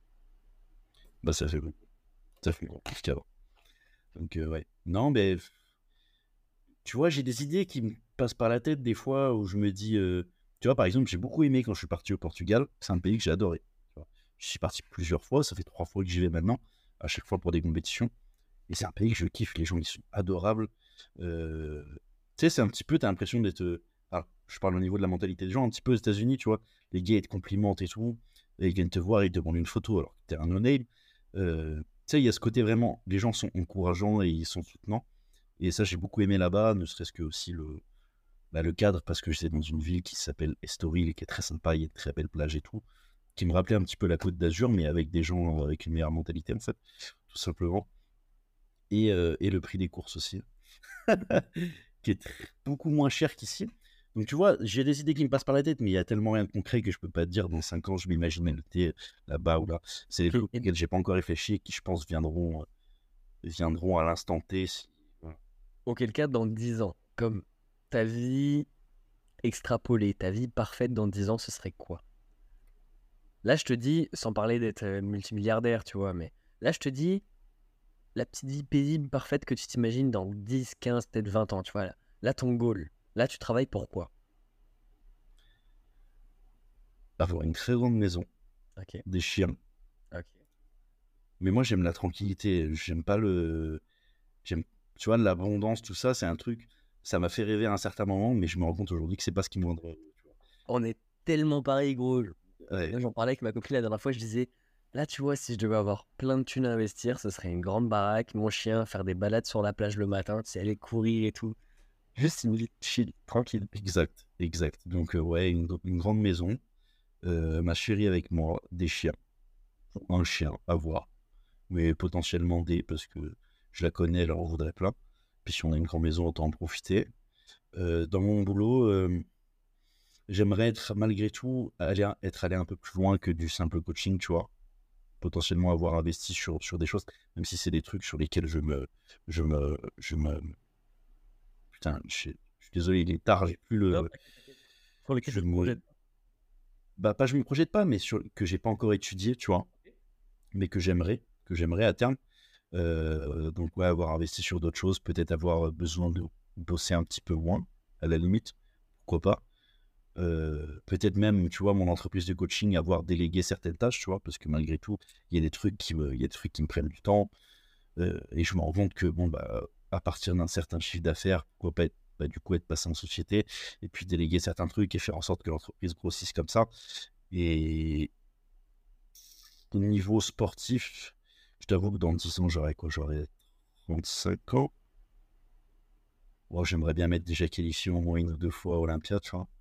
[SPEAKER 2] Bah ça fait plus qu'avant. Donc ouais. Non, mais tu vois, j'ai des idées qui me passent par la tête des fois où je me dis... tu vois, par exemple, j'ai beaucoup aimé quand je suis parti au Portugal. C'est un pays que j'ai adoré. Tu vois. Je suis parti plusieurs fois, ça fait 3 fois que j'y vais maintenant, à chaque fois pour des compétitions. Et c'est un pays que je kiffe, les gens ils sont adorables. Tu sais, c'est un petit peu, t'as l'impression d'être. Alors, je parle au niveau de la mentalité des gens, un petit peu aux États-Unis, tu vois. Les gars, ils te complimentent et tout. Et ils viennent te voir, ils te demandent une photo alors que t'es un no-name. Tu sais, il y a ce côté vraiment, les gens sont encourageants et ils sont soutenants. Et ça, j'ai beaucoup aimé là-bas, ne serait-ce que aussi le cadre, parce que j'étais dans une ville qui s'appelle Estoril, qui est très sympa, il y a de très belles plages et tout, qui me rappelait un petit peu la Côte d'Azur, mais avec des gens avec une meilleure mentalité, en fait, tout simplement. Et le prix des courses aussi, qui est beaucoup moins cher qu'ici. Donc tu vois, j'ai des idées qui me passent par la tête, mais il y a tellement rien de concret que je peux pas te dire dans 5 ans, je m'imagine habiter là-bas ou là. C'est des trucs
[SPEAKER 3] Et
[SPEAKER 2] auxquels j'ai pas encore réfléchi et qui, je pense, viendront à l'instant T. Voilà.
[SPEAKER 3] auquel cas, dans 10 ans, comme ta vie extrapolée, ta vie parfaite dans 10 ans, ce serait quoi? Là, je te dis, sans parler d'être multimilliardaire, tu vois, mais là, je te dis, la petite vie paisible, parfaite que tu t'imagines dans 10, 15, peut-être 20 ans, tu vois. Là, ton goal, là, tu travailles pour quoi?
[SPEAKER 2] Avoir une très grande maison,
[SPEAKER 3] Ok,
[SPEAKER 2] des chiens.
[SPEAKER 3] ok.
[SPEAKER 2] Mais moi, j'aime la tranquillité. J'aime pas j'aime, tu vois, l'abondance, tout ça, c'est un truc. Ça m'a fait rêver à un certain moment, mais je me rends compte aujourd'hui que c'est pas ce qui me rendrait heureux, tu
[SPEAKER 3] On est tellement pareil, gros.
[SPEAKER 2] vois. Ouais,
[SPEAKER 3] Là, j'en parlais avec ma copine la dernière fois, je disais, là, tu vois, si je devais avoir plein de thunes à investir, ce serait une grande baraque, mon chien, faire des balades sur la plage le matin, tu sais, aller courir et tout. Juste une vie chill, tranquille.
[SPEAKER 2] exact, exact. Donc, ouais, une grande maison, ma chérie avec moi, des chiens, un chien à voir, mais potentiellement parce que je la connais, elle en voudrait plein. Puis si on a une grande maison, autant en profiter. Dans mon boulot, j'aimerais être malgré tout être allé un peu plus loin que du simple coaching, tu vois. Potentiellement avoir investi sur des choses, même si c'est des trucs sur lesquels je me. Putain, je suis désolé, il est tard, j'ai plus
[SPEAKER 3] Non,
[SPEAKER 2] le.
[SPEAKER 3] sur lesquels
[SPEAKER 2] Je
[SPEAKER 3] tu te
[SPEAKER 2] me.
[SPEAKER 3] projettes.
[SPEAKER 2] Bah, pas, je me projette pas, mais que j'ai pas encore étudié, tu vois, mais que j'aimerais à terme. Donc, ouais, avoir investi sur d'autres choses, peut-être avoir besoin de bosser un petit peu moins, à la limite, pourquoi pas. Peut-être même, tu vois, mon entreprise de coaching, avoir délégué certaines tâches, tu vois, parce que malgré tout, il y a des trucs il y a des trucs qui me prennent du temps. Et je me rends compte que, bon, bah, à partir d'un certain chiffre d'affaires, pourquoi pas du coup, être passé en société, et puis déléguer certains trucs et faire en sorte que l'entreprise grossisse comme ça. Et au niveau sportif, je t'avoue que dans 10 ans, j'aurais quoi? J'aurais 35 ans. Bon, j'aimerais bien m'être déjà qualifié au moins 1 ou 2 fois à Olympia, tu vois.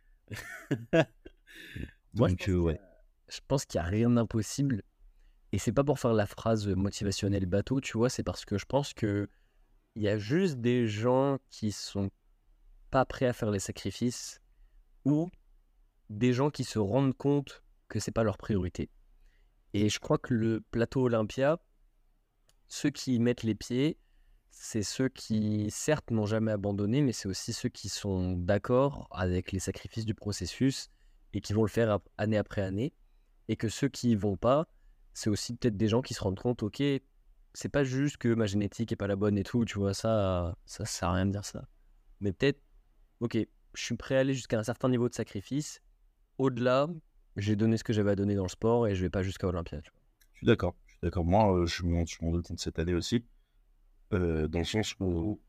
[SPEAKER 3] Moi,
[SPEAKER 2] Donc, ouais.
[SPEAKER 3] je pense qu'il n'y a rien d'impossible. Et c'est pas pour faire la phrase motivationnelle bateau, tu vois, c'est parce que je pense que il y a juste des gens qui sont pas prêts à faire les sacrifices ou des gens qui se rendent compte que c'est pas leur priorité. Et je crois que le plateau Olympia, ceux qui y mettent les pieds, c'est ceux qui, certes, n'ont jamais abandonné, mais c'est aussi ceux qui sont d'accord avec les sacrifices du processus et qui vont le faire année après année. Et que ceux qui y vont pas, c'est aussi peut-être des gens qui se rendent compte, ok, c'est pas juste que ma génétique est pas la bonne et tout, tu vois, ça sert à rien de dire ça. Mais peut-être, ok, je suis prêt à aller jusqu'à un certain niveau de sacrifice. Au-delà, j'ai donné ce que j'avais à donner dans le sport et je vais pas jusqu'à Olympia, tu vois.
[SPEAKER 2] Je suis d'accord. Je suis d'accord. Moi, je me suis rendu compte cette année aussi, dans le sens où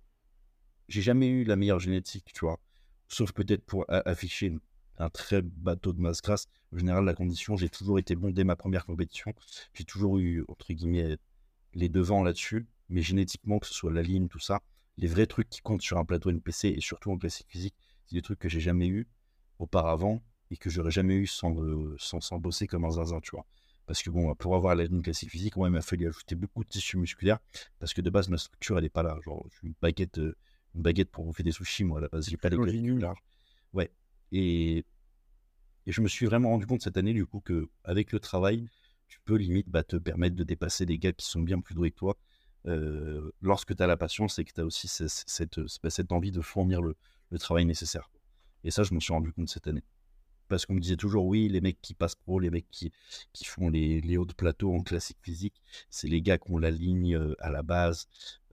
[SPEAKER 2] j'ai jamais eu la meilleure génétique, tu vois. Sauf peut-être pour afficher un très bas taux de masse grasse. En général, la condition, j'ai toujours été bon dès ma première compétition. J'ai toujours eu, entre guillemets, les devants là-dessus. Mais génétiquement, que ce soit la ligne, tout ça, les vrais trucs qui comptent sur un plateau NPC et surtout en classique physique, c'est des trucs que j'ai jamais eu auparavant et que j'aurais jamais eu sans bosser comme un zinzin, tu vois. Parce que bon, pour avoir la ligne classique physique, moi, il m'a fallu ajouter beaucoup de tissu musculaire parce que de base, ma structure, elle est pas là. Genre, je suis une baguette pour bouffer des sushis, moi, à la base, j'ai pas les
[SPEAKER 3] Longiligne.
[SPEAKER 2] clavicules larges. Ouais. Et je me suis vraiment rendu compte cette année, du coup, que avec le travail, tu peux limite te permettre de dépasser des gars qui sont bien plus doués que toi. Lorsque tu as la patience et que tu as aussi cette envie de fournir le travail nécessaire. Et ça, je me suis rendu compte cette année. Parce qu'on me disait toujours, oui, les mecs qui passent pro, les mecs qui font les hauts de plateau en classique physique, c'est les gars qui ont la ligne à la base.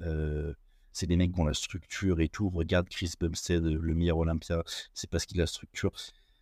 [SPEAKER 2] C'est les mecs qui ont la structure et tout. Regarde Chris Bumstead, le meilleur Olympia, c'est parce qu'il a la structure.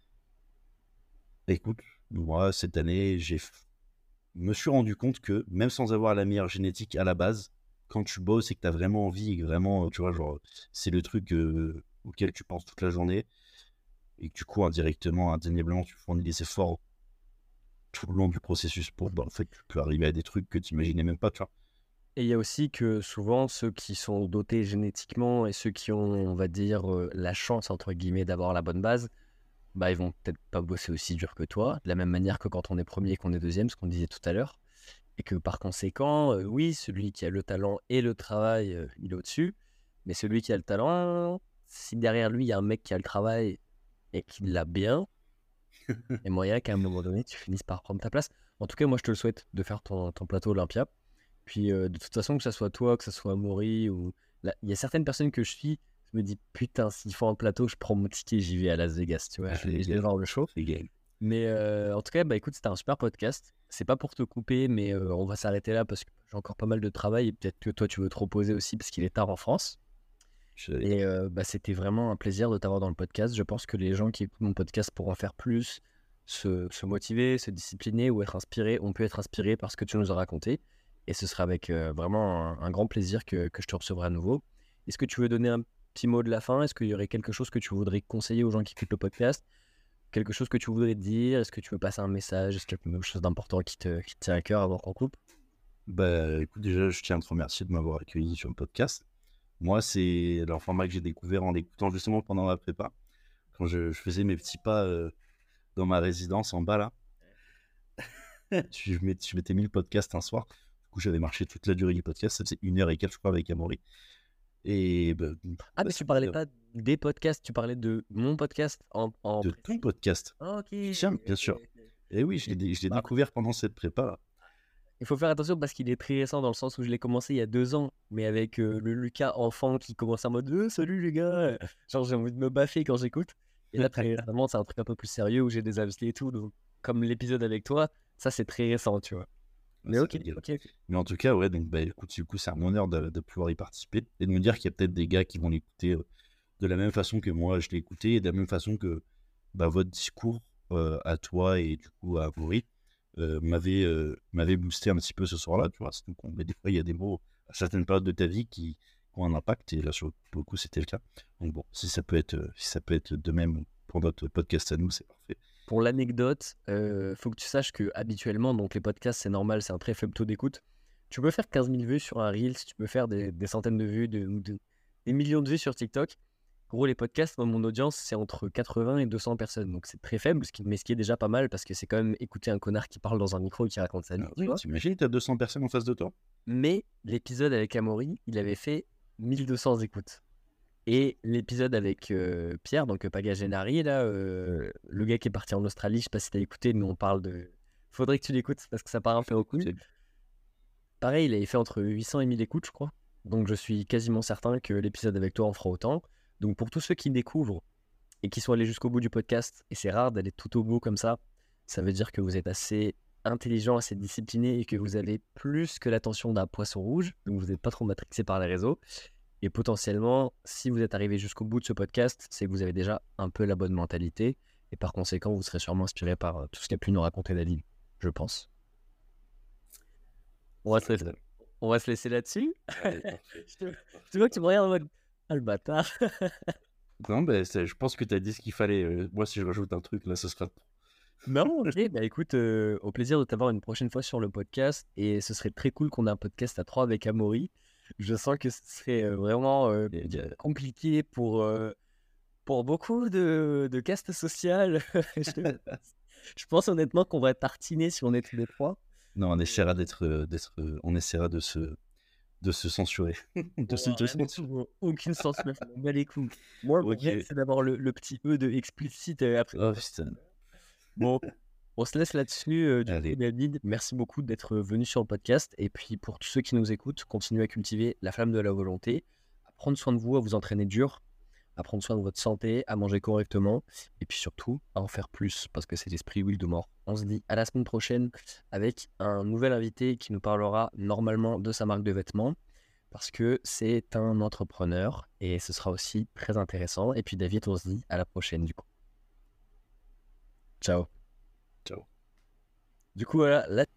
[SPEAKER 2] Écoute, moi, cette année, me suis rendu compte que même sans avoir la meilleure génétique à la base, quand tu bosses et que tu as vraiment envie, et que vraiment, tu vois, genre, c'est le truc auquel tu penses toute la journée et que du coup, indirectement, indéniablement, tu fournis des efforts tout le long du processus pour, en fait, tu peux arriver à des trucs que tu imaginais même pas, tu vois.
[SPEAKER 3] Et il y a aussi que souvent, ceux qui sont dotés génétiquement et ceux qui ont, on va dire, la chance, entre guillemets, d'avoir la bonne base, bah, ils vont peut-être pas bosser aussi dur que toi, de la même manière que quand on est premier et qu'on est deuxième, ce qu'on disait tout à l'heure. Et que par conséquent, oui, celui qui a le talent et le travail, il est au-dessus. Mais celui qui a le talent, si derrière lui, il y a un mec qui a le travail et qui l'a bien, il y a moyen qu'à un moment donné, tu finisses par prendre ta place. En tout cas, moi, je te le souhaite de faire ton plateau Olympia. Puis, de toute façon, que ça soit toi, que ça soit Amaury, ou... il y a certaines personnes que je suis, je me dis, putain, s'il faut un plateau, je prends mon ticket, j'y vais à Las Vegas, tu vois, je vais voir le show. Mais en tout cas, bah écoute, c'était un super podcast. C'est pas pour te couper, mais on va s'arrêter là parce que j'ai encore pas mal de travail et peut-être que toi, tu veux te reposer aussi parce qu'il est tard en France. Et bah, c'était vraiment un plaisir de t'avoir dans le podcast. Je pense que les gens qui écoutent mon podcast pourront en faire plus, se motiver, se discipliner ou être inspirés. On peut être inspiré par ce que tu nous as raconté. Et ce sera avec vraiment un grand plaisir que je te recevrai à nouveau. Est-ce que tu veux donner un petit mot de la fin? Est-ce qu'il y aurait quelque chose que tu voudrais conseiller aux gens qui écoutent le podcast? Quelque chose que tu voudrais dire? Est-ce que tu veux passer un message? Est-ce qu'il y a quelque chose d'important qui te tient à cœur avant qu'on coupe?
[SPEAKER 2] Bah, écoute, déjà, je tiens à te remercier de m'avoir accueilli sur le podcast. Moi, c'est le format que j'ai découvert en l'écoutant justement pendant ma prépa, quand je faisais mes petits pas dans ma résidence en bas là. Je m'étais mis le podcast un soir. Du coup, j'avais marché toute la durée du podcast. Ça faisait 1h15, je crois, avec Amaury. Et bah,
[SPEAKER 3] Ah, mais tu parlais pas des podcasts, tu parlais de mon podcast en
[SPEAKER 2] de ton podcast.
[SPEAKER 3] Ah, ok.
[SPEAKER 2] Tiens, bien sûr. Et oui, je l'ai découvert pendant cette prépa là.
[SPEAKER 3] Il faut faire attention parce qu'il est très récent dans le sens où je l'ai commencé il y a 2 ans, mais avec le Lucas enfant qui commence en mode salut les gars, genre j'ai envie de me baffer quand j'écoute. Et là, très récemment, c'est un truc un peu plus sérieux où j'ai des invités et tout. Donc, comme l'épisode avec toi, ça c'est très récent, tu vois. Mais ok.
[SPEAKER 2] Mais en tout cas, ouais, donc bah, écoute, du coup, c'est un honneur de pouvoir y participer et de me dire qu'il y a peut-être des gars qui vont l'écouter de la même façon que moi je l'ai écouté et de la même façon que bah, votre discours à toi et du coup à Amaury m'avait boosté un petit peu ce soir-là, tu vois. Donc, mais des fois, il y a des mots à certaines périodes de ta vie qui ont un impact et là, sur beaucoup, c'était le cas. Donc bon, si ça peut être de même pour notre podcast à nous, c'est parfait.
[SPEAKER 3] Pour l'anecdote, faut que tu saches que habituellement, donc les podcasts, c'est normal, c'est un très faible taux d'écoute. Tu peux faire 15 000 vues sur un Reels, tu peux faire des centaines de vues, des millions de vues sur TikTok. Gros, les podcasts, moi, mon audience, c'est entre 80 et 200 personnes. Donc, c'est très faible, mais ce qui est déjà pas mal parce que c'est quand même écouter un connard qui parle dans un micro et qui raconte sa vie.
[SPEAKER 2] Oui, t'imagines, t'as 200 personnes en face de toi.
[SPEAKER 3] Mais l'épisode avec Amaury, il avait fait 1200 écoutes. Et l'épisode avec Pierre, donc Paga Gennari, là, le gars qui est parti en Australie, je sais pas si t'as écouté, mais on parle de... Faudrait que tu l'écoutes parce que ça part un peu au couilles. Pareil, il avait fait entre 800 et 1000 écoutes, je crois. Donc, je suis quasiment certain que l'épisode avec toi en fera autant. Donc, pour tous ceux qui découvrent et qui sont allés jusqu'au bout du podcast, et c'est rare d'aller tout au bout comme ça veut dire que vous êtes assez intelligent, assez discipliné et que vous avez plus que l'attention d'un poisson rouge. Donc, vous n'êtes pas trop matrixé par les réseaux. Et potentiellement, si vous êtes arrivé jusqu'au bout de ce podcast, c'est que vous avez déjà un peu la bonne mentalité. Et par conséquent, vous serez sûrement inspiré par tout ce qu'a pu nous raconter David, je pense. On va se laisser là-dessus. Tu vois que tu me regardes en mode ah le bâtard.
[SPEAKER 2] Non, bah, je pense que tu as dit ce qu'il fallait. Moi, si je rajoute un truc, là, ce sera...
[SPEAKER 3] Non, ok. Bah écoute, au plaisir de t'avoir une prochaine fois sur le podcast. Et ce serait très cool qu'on ait un podcast à 3 avec Amaury. Je sens que ce serait vraiment compliqué pour beaucoup de castes sociales. Je pense honnêtement qu'on va tartiner si on est tous les trois.
[SPEAKER 2] Non, on essaiera on essaiera de se censurer.
[SPEAKER 3] Aucune censure, on bat les couilles. Moi, okay. C'est d'avoir le petit E de explicite après.
[SPEAKER 2] Oh putain.
[SPEAKER 3] Bon, on se laisse là-dessus. Du coup, David, merci beaucoup d'être venu sur le podcast. Et puis, pour tous ceux qui nous écoutent, continuez à cultiver la flamme de la volonté, à prendre soin de vous, à vous entraîner dur, à prendre soin de votre santé, à manger correctement, et puis surtout, à en faire plus, parce que c'est l'esprit Will de mort. On se dit à la semaine prochaine avec un nouvel invité qui nous parlera normalement de sa marque de vêtements, parce que c'est un entrepreneur, et ce sera aussi très intéressant. Et puis David, on se dit à la prochaine du coup. Ciao.
[SPEAKER 2] Ciao.
[SPEAKER 3] Du coup, voilà, là...